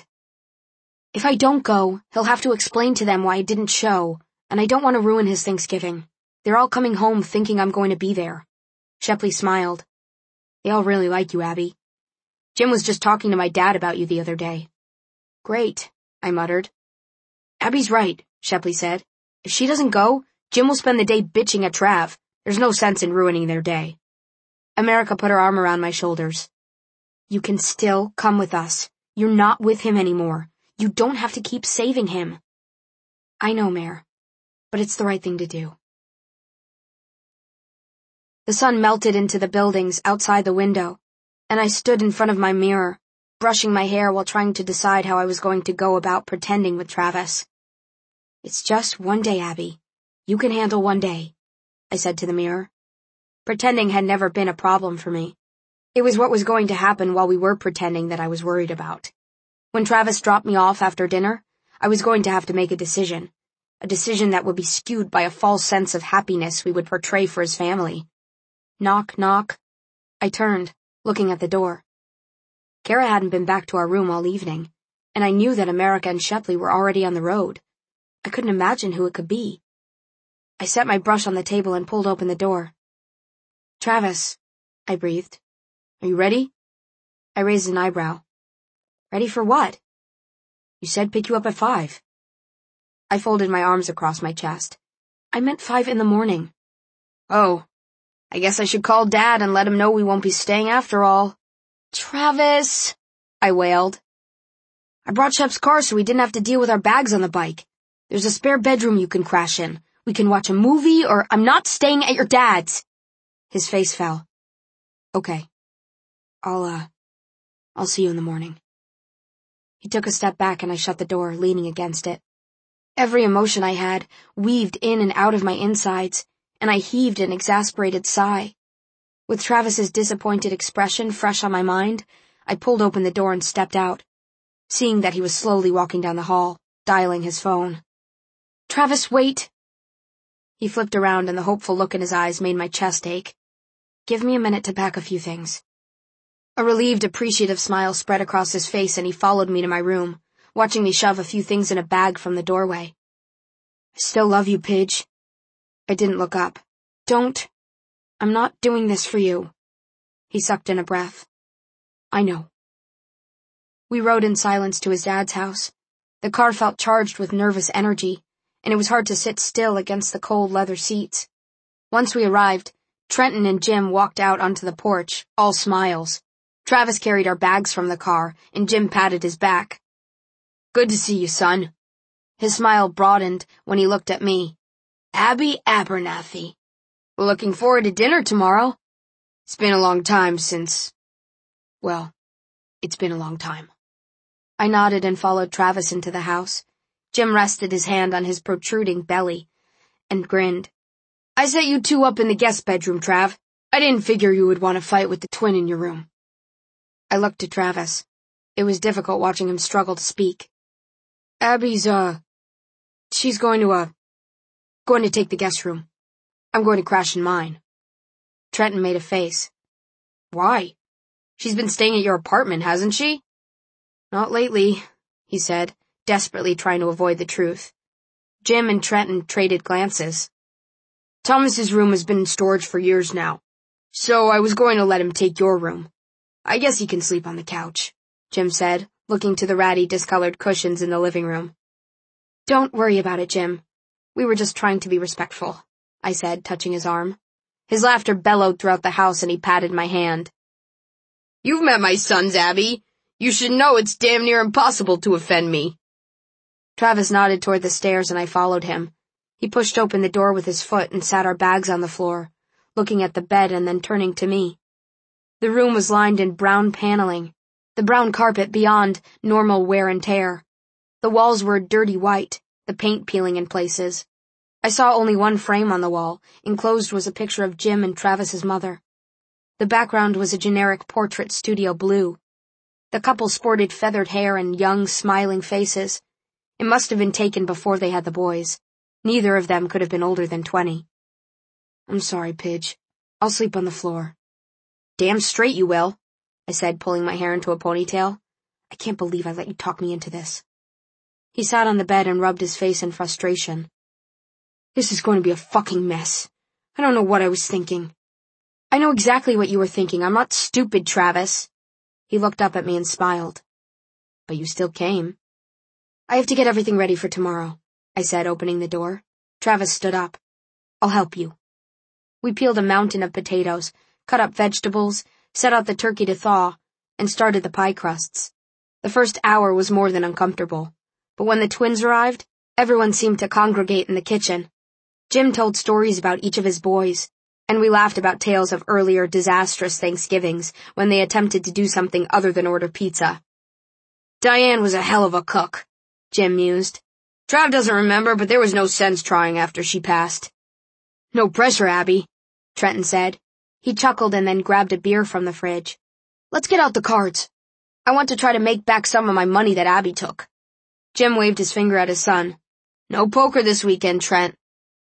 If I don't go, he'll have to explain to them why I didn't show, and I don't want to ruin his Thanksgiving. They're all coming home thinking I'm going to be there. Shepley smiled. They all really like you, Abby. Jim was just talking to my dad about you the other day. Great, I muttered. Abby's right, Shepley said. If she doesn't go, Jim will spend the day bitching at Trav. There's no sense in ruining their day. America put her arm around my shoulders. You can still come with us. You're not with him anymore. You don't have to keep saving him. I know, Mare, but it's the right thing to do. The sun melted into the buildings outside the window, and I stood in front of my mirror, brushing my hair while trying to decide how I was going to go about pretending with Travis. It's just one day, Abby. You can handle one day, I said to the mirror. Pretending had never been a problem for me. It was what was going to happen while we were pretending that I was worried about. When Travis dropped me off after dinner, I was going to have to make a decision, a decision that would be skewed by a false sense of happiness we would portray for his family. Knock, knock. I turned, looking at the door. Kara hadn't been back to our room all evening, and I knew that America and Shepley were already on the road. I couldn't imagine who it could be. I set my brush on the table and pulled open the door. Travis, I breathed. Are you ready? I raised an eyebrow. Ready for what? You said pick you up at five. I folded my arms across my chest. I meant five in the morning. Oh, I guess I should call Dad and let him know we won't be staying after all. Travis, I wailed. I brought Shep's car so we didn't have to deal with our bags on the bike. There's a spare bedroom you can crash in. We can watch a movie, or I'm not staying at your dad's. His face fell. Okay. I'll, uh, I'll see you in the morning. He took a step back and I shut the door, leaning against it. Every emotion I had weaved in and out of my insides, and I heaved an exasperated sigh. With Travis's disappointed expression fresh on my mind, I pulled open the door and stepped out, seeing that he was slowly walking down the hall, dialing his phone. Travis, wait! He flipped around and the hopeful look in his eyes made my chest ache. Give me a minute to pack a few things. A relieved, appreciative smile spread across his face and he followed me to my room, watching me shove a few things in a bag from the doorway. I still love you, Pidge. I didn't look up. Don't. I'm not doing this for you. He sucked in a breath. I know. We rode in silence to his dad's house. The car felt charged with nervous energy, and it was hard to sit still against the cold leather seats. Once we arrived, Trenton and Jim walked out onto the porch, all smiles. Travis carried our bags from the car, and Jim patted his back. "Good to see you, son." His smile broadened when he looked at me. "Abby Abernathy. We're looking forward to dinner tomorrow. It's been a long time since... well, it's been a long time." I nodded and followed Travis into the house. Jim rested his hand on his protruding belly and grinned. "I set you two up in the guest bedroom, Trav. I didn't figure you would want to fight with the twin in your room." I looked at Travis. It was difficult watching him struggle to speak. "Abby's, uh... she's going to, uh... going to take the guest room. I'm going to crash in mine." Trenton made a face. "Why? She's been staying at your apartment, hasn't she?" "Not lately," he said, desperately trying to avoid the truth. Jim and Trenton traded glances. "Thomas's room has been in storage for years now, so I was going to let him take your room. I guess he can sleep on the couch," Jim said, looking to the ratty, discolored cushions in the living room. "Don't worry about it, Jim. We were just trying to be respectful," I said, touching his arm. His laughter bellowed throughout the house and he patted my hand. "You've met my sons, Abby. You should know it's damn near impossible to offend me." Travis nodded toward the stairs and I followed him. He pushed open the door with his foot and sat our bags on the floor, looking at the bed and then turning to me. The room was lined in brown paneling, the brown carpet beyond normal wear and tear. The walls were dirty white, the paint peeling in places. I saw only one frame on the wall. Enclosed was a picture of Jim and Travis's mother. The background was a generic portrait studio blue. The couple sported feathered hair and young, smiling faces. It must have been taken before they had the boys. Neither of them could have been older than twenty. "I'm sorry, Pidge. I'll sleep on the floor." "Damn straight you will," I said, pulling my hair into a ponytail. "I can't believe I let you talk me into this." He sat on the bed and rubbed his face in frustration. "This is going to be a fucking mess. I don't know what I was thinking." "I know exactly what you were thinking. I'm not stupid, Travis." He looked up at me and smiled. "But you still came." "I have to get everything ready for tomorrow," I said, opening the door. Travis stood up. "I'll help you." We peeled a mountain of potatoes, cut up vegetables, set out the turkey to thaw, and started the pie crusts. The first hour was more than uncomfortable, but when the twins arrived, everyone seemed to congregate in the kitchen. Jim told stories about each of his boys, and we laughed about tales of earlier disastrous Thanksgivings when they attempted to do something other than order pizza. "Diane was a hell of a cook," Jim mused. "Trav doesn't remember, but there was no sense trying after she passed." "No pressure, Abby," Trenton said. He chuckled and then grabbed a beer from the fridge. "Let's get out the cards. I want to try to make back some of my money that Abby took." Jim waved his finger at his son. "No poker this weekend, Trent.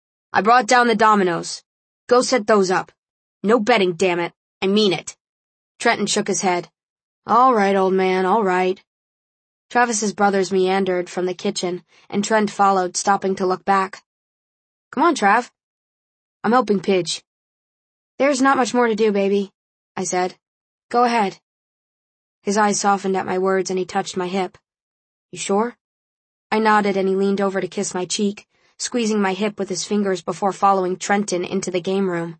I brought down the dominoes. Go set those up. No betting, damn it. I mean it." Trenton shook his head. "All right, old man, all right." Travis's brothers meandered from the kitchen, and Trent followed, stopping to look back. "Come on, Trav." "I'm helping Pidge." "There's not much more to do, baby," I said. "Go ahead." His eyes softened at my words and he touched my hip. "You sure?" I nodded and he leaned over to kiss my cheek, squeezing my hip with his fingers before following Trenton into the game room.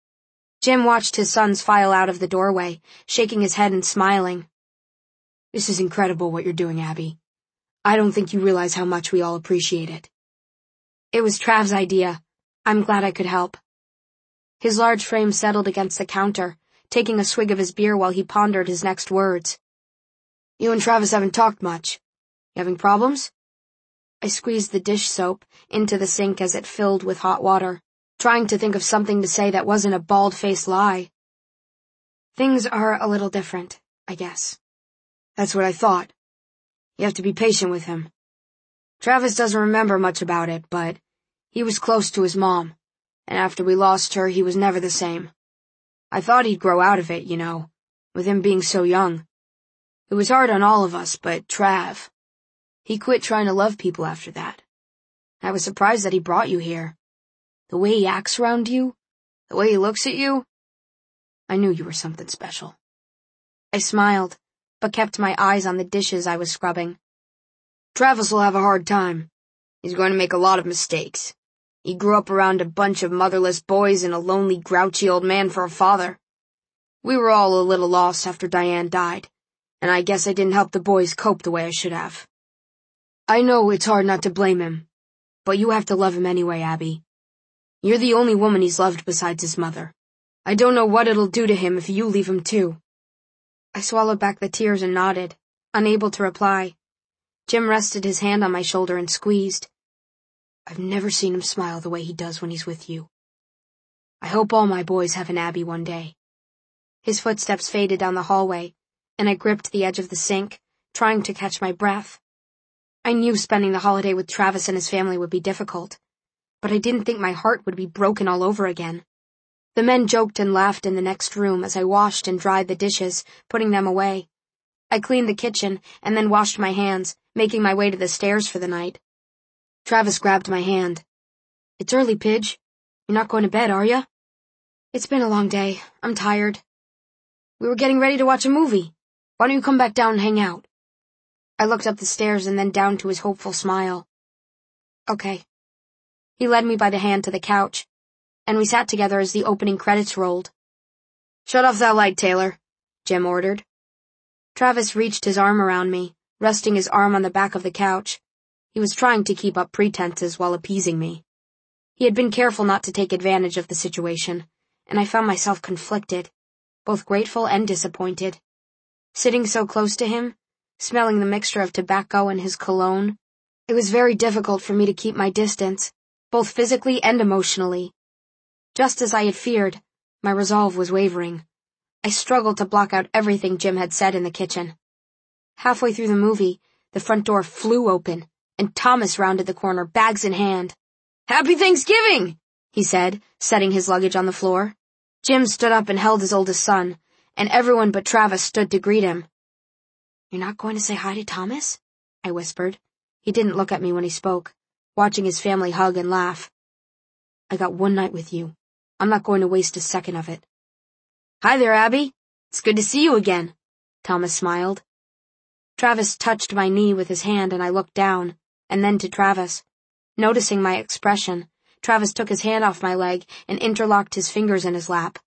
Jim watched his sons file out of the doorway, shaking his head and smiling. "This is incredible what you're doing, Abby. I don't think you realize how much we all appreciate it." It was Trav's idea. I'm glad I could help. His large frame settled against the counter, taking a swig of his beer while he pondered his next words. "You and Travis haven't talked much. You having problems?" I squeezed the dish soap into the sink as it filled with hot water, trying to think of something to say that wasn't a bald-faced lie. "Things are a little different, I guess." "That's what I thought. You have to be patient with him. Travis doesn't remember much about it, but he was close to his mom, and after we lost her, he was never the same. I thought he'd grow out of it, you know, with him being so young. It was hard on all of us, but Trav, he quit trying to love people after that. I was surprised that he brought you here. The way he acts around you, the way he looks at you, I knew you were something special." I smiled, but kept my eyes on the dishes I was scrubbing. Travis will have a hard time. He's going to make a lot of mistakes. He grew up around a bunch of motherless boys and a lonely, grouchy old man for a father. We were all a little lost after Diane died, and I guess I didn't help the boys cope the way I should have. I know it's hard not to blame him, but you have to love him anyway, Abby. You're the only woman he's loved besides his mother. I don't know what it'll do to him if you leave him too. I swallowed back the tears and nodded, unable to reply. Jim rested his hand on my shoulder and squeezed. I've never seen him smile the way he does when he's with you. I hope all my boys have an Abby one day. His footsteps faded down the hallway, and I gripped the edge of the sink, trying to catch my breath. I knew spending the holiday with Travis and his family would be difficult, but I didn't think my heart would be broken all over again. The men joked and laughed in the next room as I washed and dried the dishes, putting them away. I cleaned the kitchen and then washed my hands, making my way to the stairs for the night. Travis grabbed my hand. It's early, Pidge. You're not going to bed, are ya? It's been a long day. I'm tired. We were getting ready to watch a movie. Why don't you come back down and hang out? I looked up the stairs and then down to his hopeful smile. Okay. He led me by the hand to the couch, and we sat together as the opening credits rolled. Shut off that light, Taylor, Jim ordered. Travis reached his arm around me, resting his arm on the back of the couch. He was trying to keep up pretenses while appeasing me. He had been careful not to take advantage of the situation, and I found myself conflicted, both grateful and disappointed. Sitting so close to him, smelling the mixture of tobacco and his cologne, it was very difficult for me to keep my distance, both physically and emotionally. Just as I had feared, my resolve was wavering. I struggled to block out everything Jim had said in the kitchen. Halfway through the movie, the front door flew open, and Thomas rounded the corner, bags in hand. Happy Thanksgiving, he said, setting his luggage on the floor. Jim stood up and held his oldest son, and everyone but Travis stood to greet him. You're not going to say hi to Thomas? I whispered. He didn't look at me when he spoke, watching his family hug and laugh. I got one night with you. I'm not going to waste a second of it. Hi there, Abby. It's good to see you again, Thomas smiled. Travis touched my knee with his hand and I looked down, and then to Travis. Noticing my expression, Travis took his hand off my leg and interlocked his fingers in his lap.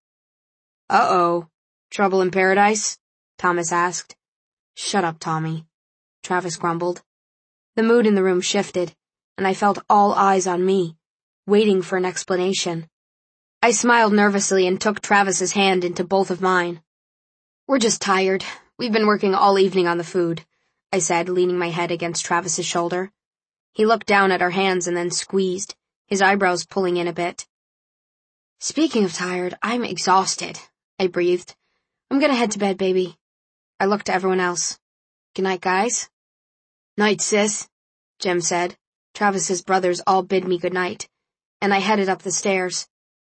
Uh-oh. Trouble in paradise? Thomas asked. Shut up, Tommy, Travis grumbled. The mood in the room shifted, and I felt all eyes on me, waiting for an explanation. I smiled nervously and took Travis's hand into both of mine. We're just tired. We've been working all evening on the food, I said, leaning my head against Travis's shoulder. He looked down at our hands and then squeezed, his eyebrows pulling in a bit. Speaking of tired, I'm exhausted, I breathed. I'm gonna head to bed, baby. I looked to everyone else. Good night, guys. Night, sis, Jim said. Travis's brothers all bid me good night, and I headed up the stairs.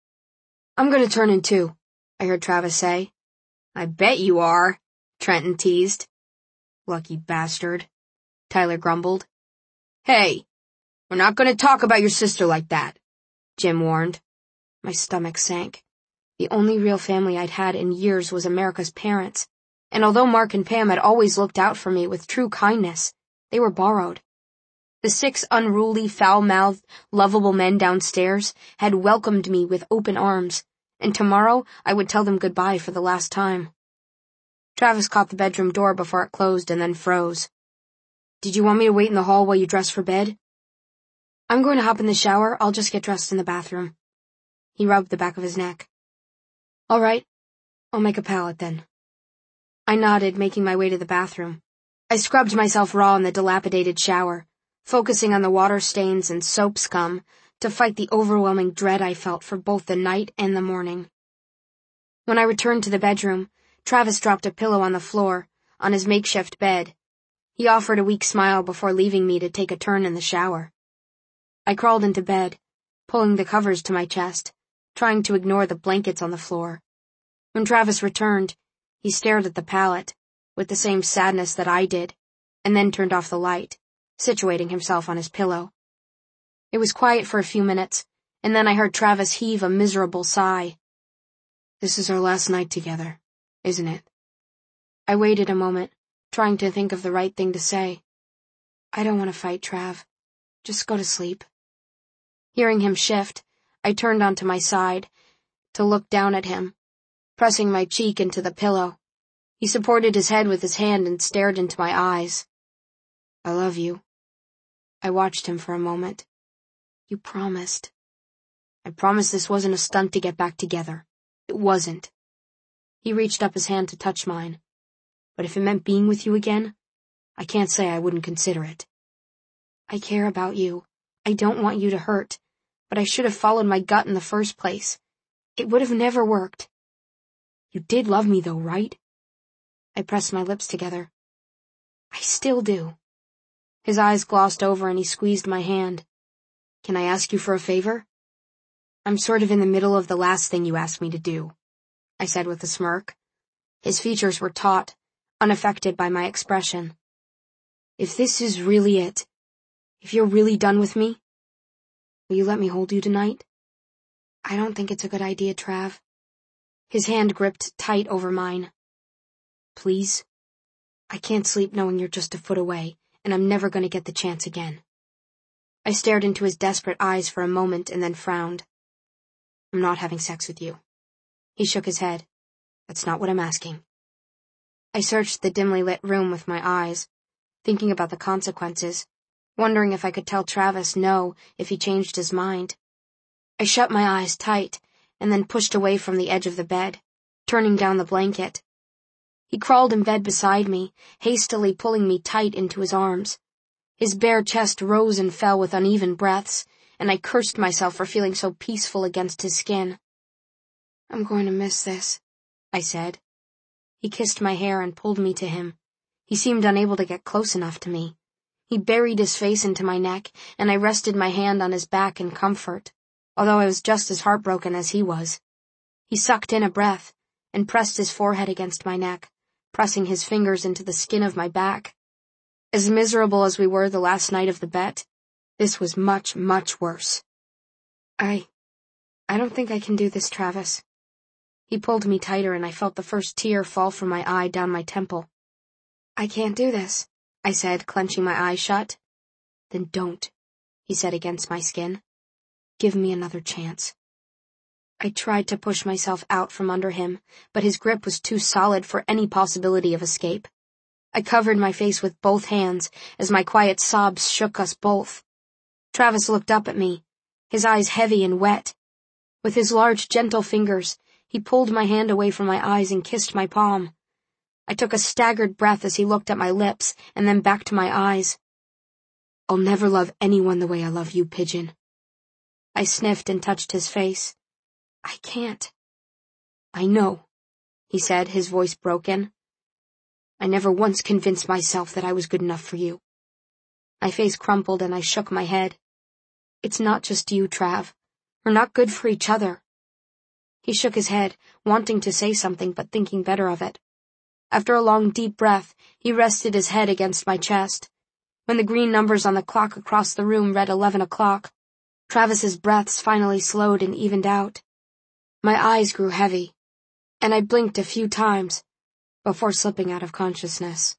I'm gonna turn in too, I heard Travis say. I bet you are, Trenton teased. Lucky bastard, Tyler grumbled. Hey, we're not gonna talk about your sister like that, Jim warned. My stomach sank. The only real family I'd had in years was America's parents, and although Mark and Pam had always looked out for me with true kindness, they were borrowed. The six unruly, foul-mouthed, lovable men downstairs had welcomed me with open arms, and tomorrow I would tell them goodbye for the last time. Travis caught the bedroom door before it closed and then froze. Did you want me to wait in the hall while you dress for bed? I'm going to hop in the shower. I'll just get dressed in the bathroom. He rubbed the back of his neck. All right. I'll make a pallet then. I nodded, making my way to the bathroom. I scrubbed myself raw in the dilapidated shower, focusing on the water stains and soap scum to fight the overwhelming dread I felt for both the night and the morning. When I returned to the bedroom, Travis dropped a pillow on the floor, on his makeshift bed. He offered a weak smile before leaving me to take a turn in the shower. I crawled into bed, pulling the covers to my chest, trying to ignore the blankets on the floor. When Travis returned, he stared at the pallet, with the same sadness that I did, and then turned off the light, situating himself on his pillow. It was quiet for a few minutes, and then I heard Travis heave a miserable sigh. This is our last night together, isn't it? I waited a moment, trying to think of the right thing to say. I don't want to fight, Trav. Just go to sleep. Hearing him shift, I turned onto my side to look down at him, pressing my cheek into the pillow. He supported his head with his hand and stared into my eyes. I love you. I watched him for a moment. You promised. I promised this wasn't a stunt to get back together. It wasn't. He reached up his hand to touch mine. But if it meant being with you again, I can't say I wouldn't consider it. I care about you. I don't want you to hurt, but I should have followed my gut in the first place. It would have never worked. You did love me though, right? I pressed my lips together. I still do. His eyes glossed over and he squeezed my hand. Can I ask you for a favor? I'm sort of in the middle of the last thing you asked me to do, I said with a smirk. His features were taut, unaffected by my expression. If this is really it, if you're really done with me, will you let me hold you tonight? I don't think it's a good idea, Trav. His hand gripped tight over mine. Please? I can't sleep knowing you're just a foot away, and I'm never going to get the chance again. I stared into his desperate eyes for a moment and then frowned. I'm not having sex with you. He shook his head. That's not what I'm asking. I searched the dimly lit room with my eyes, thinking about the consequences, wondering if I could tell Travis no if he changed his mind. I shut my eyes tight and then pushed away from the edge of the bed, turning down the blanket. He crawled in bed beside me, hastily pulling me tight into his arms. His bare chest rose and fell with uneven breaths, and I cursed myself for feeling so peaceful against his skin. I'm going to miss this, I said. He kissed my hair and pulled me to him. He seemed unable to get close enough to me. He buried his face into my neck, and I rested my hand on his back in comfort, although I was just as heartbroken as he was. He sucked in a breath and pressed his forehead against my neck, pressing his fingers into the skin of my back. As miserable as we were the last night of the bet, this was much, much worse. I... I don't think I can do this, Travis. He pulled me tighter and I felt the first tear fall from my eye down my temple. I can't do this, I said, clenching my eyes shut. Then don't, he said against my skin. Give me another chance. I tried to push myself out from under him, but his grip was too solid for any possibility of escape. I covered my face with both hands as my quiet sobs shook us both. Travis looked up at me, his eyes heavy and wet. With his large, gentle fingers, he pulled my hand away from my eyes and kissed my palm. I took a staggered breath as he looked at my lips and then back to my eyes. I'll never love anyone the way I love you, Pigeon. I sniffed and touched his face. I can't. I know, he said, his voice broken. I never once convinced myself that I was good enough for you. My face crumpled and I shook my head. It's not just you, Trav. We're not good for each other. He shook his head, wanting to say something but thinking better of it. After a long, deep breath, he rested his head against my chest. When the green numbers on the clock across the room read eleven o'clock, Travis's breaths finally slowed and evened out. My eyes grew heavy, and I blinked a few times before slipping out of consciousness.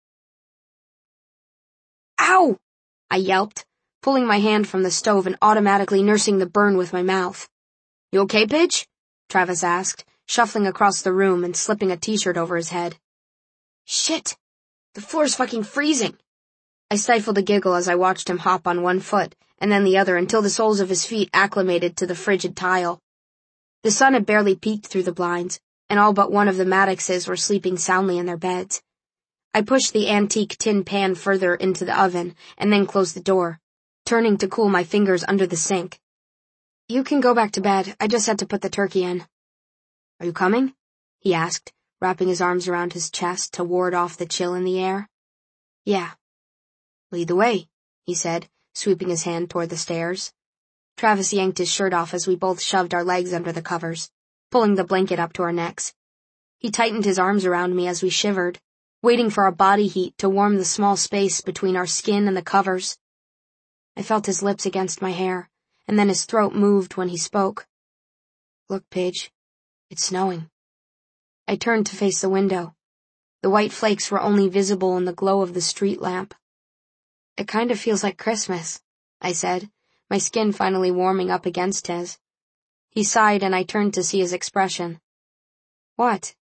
Ow! I yelped, pulling my hand from the stove and automatically nursing the burn with my mouth. You okay, Pidge? Travis asked, shuffling across the room and slipping a t-shirt over his head. Shit! The floor's fucking freezing! I stifled a giggle as I watched him hop on one foot and then the other until the soles of his feet acclimated to the frigid tile. The sun had barely peeked through the blinds, and all but one of the Maddoxes were sleeping soundly in their beds. I pushed the antique tin pan further into the oven and then closed the door, turning to cool my fingers under the sink. You can go back to bed. I just had to put the turkey in. Are you coming? He asked, wrapping his arms around his chest to ward off the chill in the air. Yeah. Lead the way, he said, sweeping his hand toward the stairs. Travis yanked his shirt off as we both shoved our legs under the covers, pulling the blanket up to our necks. He tightened his arms around me as we shivered, waiting for our body heat to warm the small space between our skin and the covers. I felt his lips against my hair, and then his throat moved when he spoke. Look, Pidge, it's snowing. I turned to face the window. The white flakes were only visible in the glow of the street lamp. It kind of feels like Christmas, I said, my skin finally warming up against his. He sighed and I turned to see his expression. What?